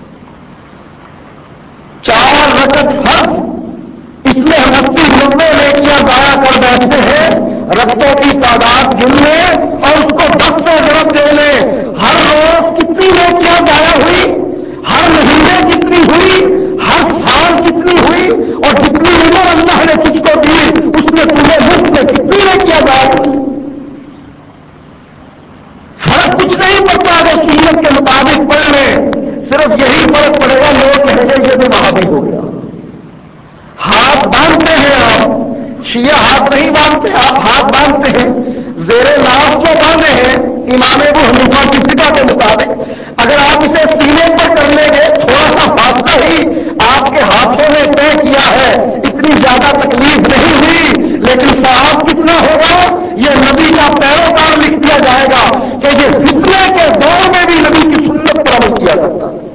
چار رکعت فرض، اس میں ہم اسی نبے نیکیاں ضائع کر بیٹھتے ہیں، رکعتوں کی تعداد گن لیں اور اس کو دس سے ضرب دے لیں، ہر روز کتنی نیکیاں ضائع ہوئی، ہر مہینے کتنی ہوئی، ہر سال کتنی ہوئی، اور جتنی عمر اللہ نے تجھ کو دی اس میں تمہیں مفت میں کتنی نیکیاں ضائع ہوئی۔ فرق کچھ نہیں پڑتا اگر سنت کے مطابق پڑھ لیں، صرف یہی فرق پڑے گا لوگ کہیں گے یہ بھی وہابی ہو گیا۔ ہاتھ باندھتے ہیں آپ، شیعہ ہاتھ نہیں باندھتے، آپ ہاتھ باندھتے ہیں، زیر ناف جو باندھے ہیں امام ابو حنیفہ کی فقہ کے مطابق، اگر آپ اسے سینے پر کر لیں گے، تھوڑا سا فاصلہ ہی آپ کے ہاتھوں نے طے کیا ہے، اتنی زیادہ تکلیف نہیں ہوئی، لیکن ثواب کتنا ہوگا یہ نبی کا پیروکار لکھ دیا جائے گا کہ یہ فتنے کے دور میں بھی نبی کی سنت پر عمل کیا کرتا ہے،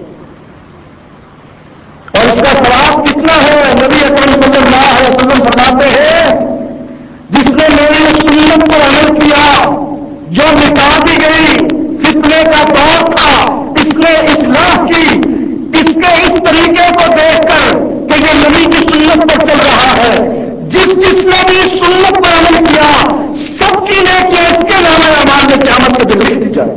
اور اس کا ثواب کتنا ہے؟ نبی اکرم صلی اللہ علیہ وسلم فرماتے ہیں جس نے میری سنت پر عمل کیا جو مٹا دی گئی، فتنے کا دور تھا، اس نے اصلاح کی، اس کے اس طریقے کو دیکھ کر کہ یہ نبی کی سنت پر چل رہا ہے، جس جس نے بھی سنت پر عمل کیا سب کی نیکیاں اس کے نام اعمال میں قیامت کے دن لکھ دی جائے۔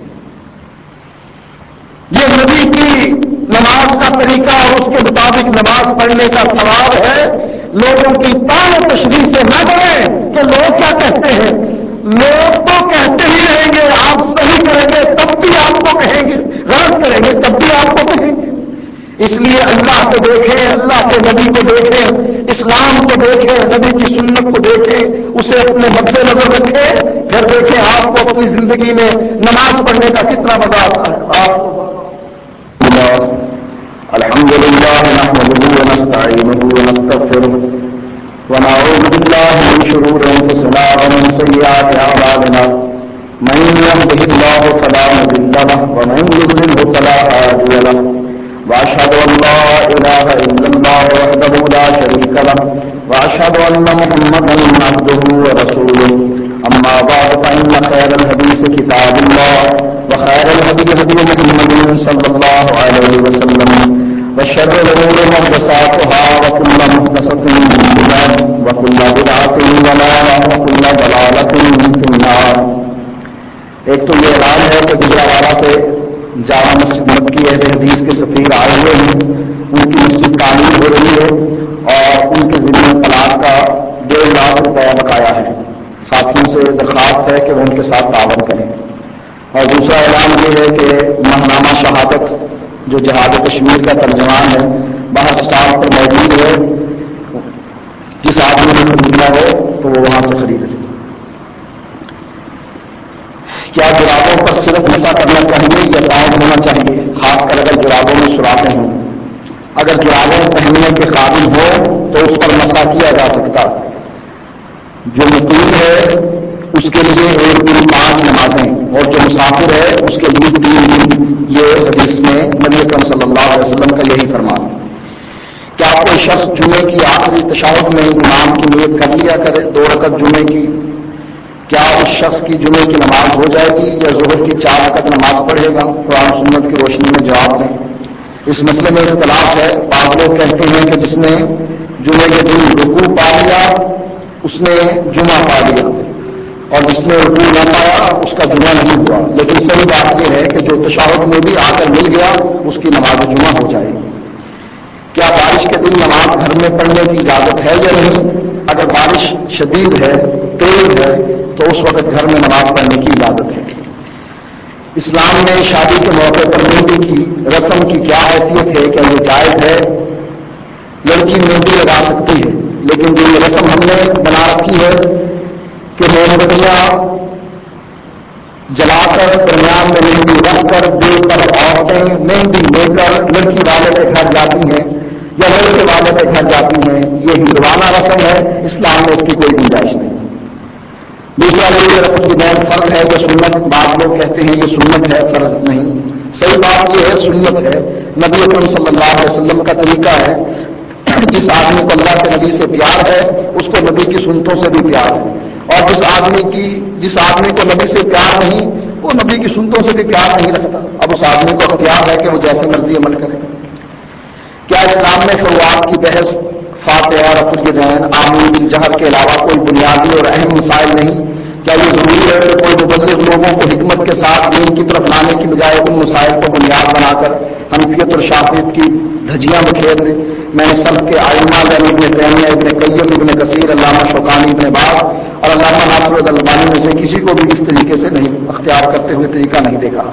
یہ نبی کی نماز کا طریقہ اور اس کے مطابق نماز پڑھنے کا ثواب ہے۔ لوگوں کی طعن و تشریح سے نہ ڈریں کہ لوگ کیا کہتے ہیں، لوگ تو کہتے ہی رہیں گے، آپ صحیح کریں گے تب بھی آپ کو کہیں گے، غلط کریں گے تب بھی آپ کو کہیں گے، اس لیے اللہ کو دیکھیں، اللہ کے نبی کو دیکھیں، اسلام کو دیکھیں، نبی کی سنت کو دیکھیں، اسے اپنے مد نظر رکھیں، پھر دیکھیں آپ کو اپنی زندگی میں نماز پڑھنے کا کتنا مزہ آتا ہے. آپ الحمد للہ نحمده ونستعینه ونستغفره ونعوذ بالله من شرور انفسنا ومن سیئات اعمالنا من يهده الله فلا مضل له ومن يضلل فلا هادي له واشهد ان لا اله الا الله وحده لا شريك له واشهد ان محمدا عبده ورسوله اما بعد فان خير الحديث كتاب الله وخير الهدي هدي محمد صلى الله عليه وسلم وشر الامور محدثاتها وكل محدثة بدعة وكل بدعة ضلالة وكل ضلالة في النار. ایک تو یہ اعلان ہے کہ گجرانوالہ سے جامع مسجد مکی اہل حدیث کے سفیر آئے ہوئے ہیں، ان کی مسجد تعمیر ہو رہی ہے اور ان کے ذمہ پلاٹ کا ڈیڑھ لاکھ روپیہ بقایا ہے. ساتھیوں سے درخواست ہے کہ وہ ان کے ساتھ تعاون کریں. اور دوسرا اعلان یہ ہے کہ ماہنامہ شہادت جو جہاد کشمیر کا ترجمان ہے باہر اسٹاف پر موجود ہے، جس آدمی نے خریدنا ہو تو وہ وہاں سے خرید لے. کیا جرابوں پر صرف مسا کرنا چاہیے یا پاؤں دھونا چاہیے، خاص کر اگر جرابوں میں سوراخیں ہوں؟ اگر جرابیں پہننے کے قابل ہو تو اس پر مسا کیا جا سکتا. جو مقیم ہے اس کے لیے ایک دن پانچ نمازیں اور جو مسافر ہے اس کے لیے تین دن. یہ حدیث میں نبی اکرم صلی اللہ علیہ وسلم کا یہی فرمان. کیا کوئی شخص جمعے کی آخری تشہد میں امام کی نیت کر لیا کرے دو رکعت جمعے کی، کیا اس شخص کی جمعے کی نماز ہو جائے گی یا ظہر کی چار رکعت نماز پڑھے گا؟ قرآن سنت کی روشنی میں جواب دیں. اس مسئلے میں اختلاف ہے. بعض لوگ کہتے ہیں کہ جس نے جمعے کے دن رکوع پا لیا اس نے جمعہ پا لیا اور جس نے رکوع نہ پایا اس کا جمعہ نہیں ہوا. لیکن صحیح بات یہ ہے کہ جو تشہد میں بھی آ کر مل گیا اس کی نماز جمعہ ہو جائے گی. کیا بارش کے دن نماز گھر میں پڑھنے کی اجازت ہے یا نہیں؟ اگر بارش شدید ہے، تیز ہے تو اس وقت گھر میں نماز پڑھنے کی اجازت ہے. اسلام میں شادی کے موقع پر مہندی کی رسم کی کیا حیثیت ہے؟ کیا یہ جائز ہے؟ لڑکی مہندی لگا سکتی ہے، لیکن جو یہ رسم ہم نے بنا رکھی ہے کہ موم بتیاں جلا کر درمیان میں مہندی رکھ کر دل پر عورتیں مہندی لے کر لڑکی والے کے گھر جاتی ہیں یا لڑکے والے کے گھر جاتی ہیں، یہ ہندوانہ رسم ہے. اسلام میں اس کی کوئی گنجائش نہیں. دوسرا یہ رسم کی غیر فرض ہے یا سنت؟ بعض لوگ کہتے ہیں یہ سنت ہے، فرض نہیں. صحیح بات یہ ہے سنت ہے. نبی اکرم صلی اللہ علیہ وسلم کا طریقہ ہے. جس آدمی کو اللہ کے نبی سے پیار ہے اس کو نبی کی سنتوں سے بھی پیار ہے، اور جس آدمی کی جس آدمی کو نبی سے پیار نہیں وہ نبی کی سنتوں سے بھی پیار نہیں رکھتا. اب اس آدمی کو اختیار ہے کہ وہ جیسے مرضی عمل کرے. کیا اسلام میں فروعات کی بحث فاتحہ، رفع الیدین، آمین بالجہر کے علاوہ کوئی بنیادی اور اہم مسائل نہیں؟ کیا یہ ضروری ہے کہ کوئی مبلغ لوگوں کو حکمت کے ساتھ دین کی طرف لانے کی بجائے ان مسائل کو بنیاد بنا کر حنفیت اور شافعیت کی دھجیاں بکھیر دے؟ میں نے سب کے آئمہ ابن تیمیہ، ابن قیم، ابن کثیر، علامہ شوکانی، ابن باز اور علامہ ناصر الالبانی میں سے کسی کو بھی اس طریقے سے نہیں اختیار کرتے ہوئے طریقہ نہیں دیکھا.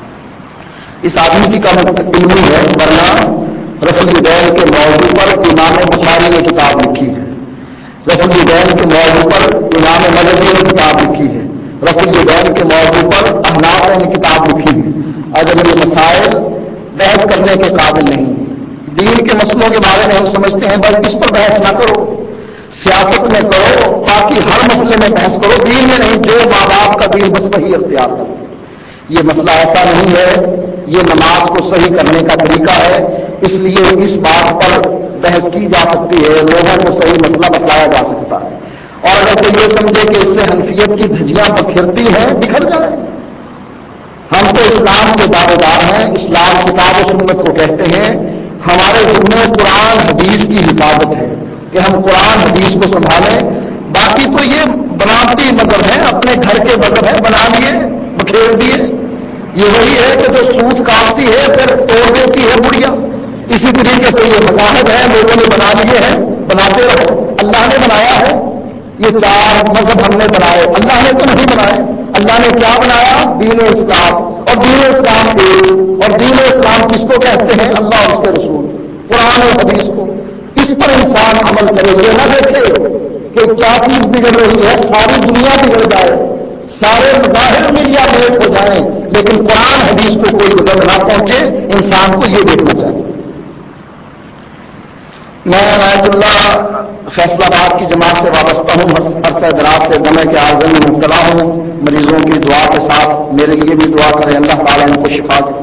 اس آدمی کی کم علمی ہے، ورنہ رفع الیدین کے موضوع پر امام بخاری نے کتاب لکھی ہے. رفع الیدین کے موضوع پر امام مذہبی نے کتاب لکھی ہے. رفع الیدین کے موضوع پر احناف نے کتاب لکھی ہے. اگر یہ مسائل بحث کرنے کے قابل نہیں، دین کے مسئلوں کے بارے میں ہم سمجھتے ہیں بس اس پر بحث نہ کرو، سیاست میں کرو، باقی ہر مسئلے میں بحث کرو، دین میں نہیں. جو ماں باپ کا دین بس وہی اختیار کرو. یہ مسئلہ ایسا نہیں ہے، یہ نماز کو صحیح کرنے کا طریقہ ہے. اس لیے اس بات پر بحث کی جا سکتی ہے، لوگوں کو صحیح مسئلہ بتایا جا سکتا ہے. اور اگر کوئی یہ سمجھے کہ اس سے حنفیت کی دھجیاں بکھرتی ہیں، بکھر جائے. ہم تو اسلام کے دعوے دار ہیں، اسلام کتاب و سنت کو کہتے ہیں. ہمارے ذمہ قرآن حدیث کی حفاظت ہے کہ ہم قرآن حدیث کو سنبھالیں. باقی تو یہ بناوٹی مذہب ہے، اپنے گھر کے مذہب ہے، بنا لیے، بکھیر دیے. یہ وہی ہے کہ جو سوت کاٹتی ہے پھر توڑ دیتی ہے بڑھیا. اسی طریقے سے یہ مذاہب ہے، لوگوں نے بنا لیے ہیں، بناتے رہو. اللہ نے بنایا ہے، یہ چار مذہب ہم نے بنائے، اللہ نے تو نہیں بنائے. اللہ نے کیا بنایا؟ دین اسلام. اور دین اسلام ایک، اور دین اسلام کس کو کہتے ہیں؟ اللہ اور اس کے رسول. قرآن اور حدیث کو، اس پر انسان عمل کرے، یہ نہ دیکھے کہ کیا چیز بگڑ رہی ہے، ساری دنیا بگڑ جائے، سارے مظاہر میڈیا بیٹ ہو جائیں، لیکن قرآن حدیث کو کوئی گزر نہ پہنچے، انسان کو یہ دیکھنا چاہیے۔ میں عنایت اللہ فیصلہ آباد کی جماعت سے وابستہ ہوں، عرصہ دراز سے دمے کے عارضے میں مبتلا ہوں، مریضوں کی دعا کے ساتھ میرے لیے بھی دعا کریں، اللہ تعالیٰ ان کو شفا دے۔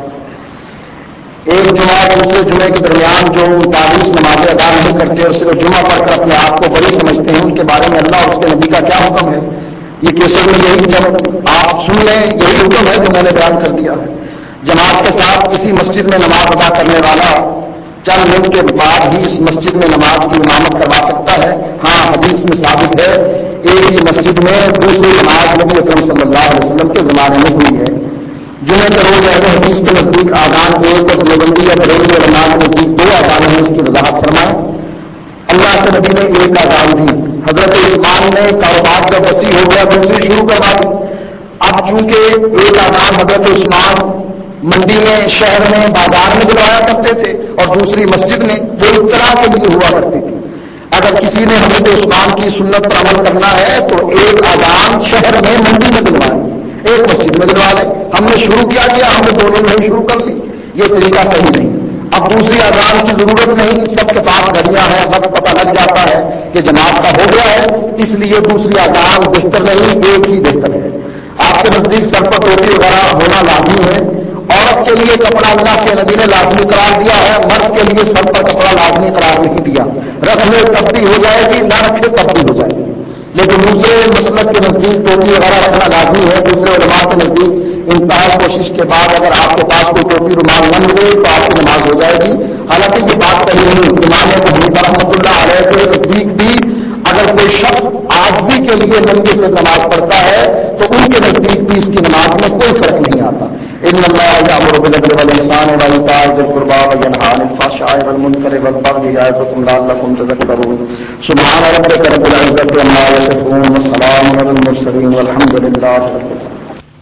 ایک جمعہ دوسرے جمعے کے درمیان جو انتالیس نمازیں ادا نہیں کرتے اور صرف جمعہ پڑھ کر اپنے آپ کو بڑی سمجھتے ہیں، ان کے بارے میں اللہ اور اس کے نبی کا کیا حکم ہے؟ یہ کیسے میں یہی جب آپ سن لیں یہی حکم ہے جو میں نے بیان کر دیا ہے۔ جماعت کے ساتھ کسی مسجد میں نماز ادا کرنے والا چند منٹ کے بعد ہی اس مسجد میں نماز کی امامت کروا سکتا ہے۔ ہاں حدیث میں ثابت ہے ایک ہی مسجد میں دوسری نماز نبی اکرم صلی اللہ علیہ وسلم کے زمانے میں ہوئی ہے۔ جمعے کے روز اہل حدیث کے نزدیک آزان ایک اور دیوبندی یا بریلوی علماء کے نزدیک دو آزانیں ہیں، اس کی وضاحت فرمائیں۔ اللہ کے نبی نے ایک آزان دی، حضرت عثمان نے کاروبار جب وسیع ہو گیا دوسری شروع کروا دی۔ اب چونکہ ایک آزان حضرت عثمان منڈی میں، شہر میں، بازار میں دلوایا کرتے تھے اور دوسری مسجد میں، وہ اطلاع کے لیے ہوا کرتی تھی۔ اگر کسی نے حضرت عثمان کی سنت پر عمل کرنا ہے تو ایک آزان شہر میں منڈی میں دلوائے، ایک مسجد میں دلوا لیں۔ ہم نے شروع کیا کیا ہم نے دونوں میں ہی شروع کر لی، یہ طریقہ صحیح نہیں۔ اب دوسری آزان کی ضرورت نہیں، سب کے پاس گھڑیاں ہیں، وقت پتہ لگ جاتا ہے کہ جماعت کا ہو گیا ہے، اس لیے دوسری آزان بہتر نہیں، ایک ہی بہتر ہے۔ آپ کے نزدیک سر پر ٹوپی وغیرہ ہونا لازمی ہے۔ عورت کے لیے کپڑا اللہ کے نبی نے لازمی قرار دیا ہے، مرد کے لیے سر پر کپڑا لازمی قرار نہیں دیا، رکھ لے تب بھی ہو جائے گی، نہ رکھے تب بھی ہو جائے گی۔ لیکن دوسرے مسلک کے نزدیک ٹوپی وغیرہ رکھنا لازمی ہے۔ دوسرے علماء کے نزدیک انتہائی کوشش کے بعد اگر آپ کے پاس کوئی ٹوپی رومال نہ ملے تو آپ کی نماز ہو جائے گی، حالانکہ یہ بات صحیح نہیں۔ امام ابو حنیفہ رحمۃ اللہ علیہ کے نزدیک بھی اگر کوئی شخص عاجزی کے لیے ننگے سے نماز پڑھتا ہے تو ان کے نزدیک بھی اس کی نماز میں کوئی فرق نہیں آتا۔ ان اللہ یامر بالعدل والاحسان وایتاء ذی القربى وینہی عن الفحشاء والمنکر والبغی یعظکم لعلکم تذکرون۔ سبحان ربک رب العزة عما یصفون وسلام علی المرسلین والحمد للہ رب العالمین۔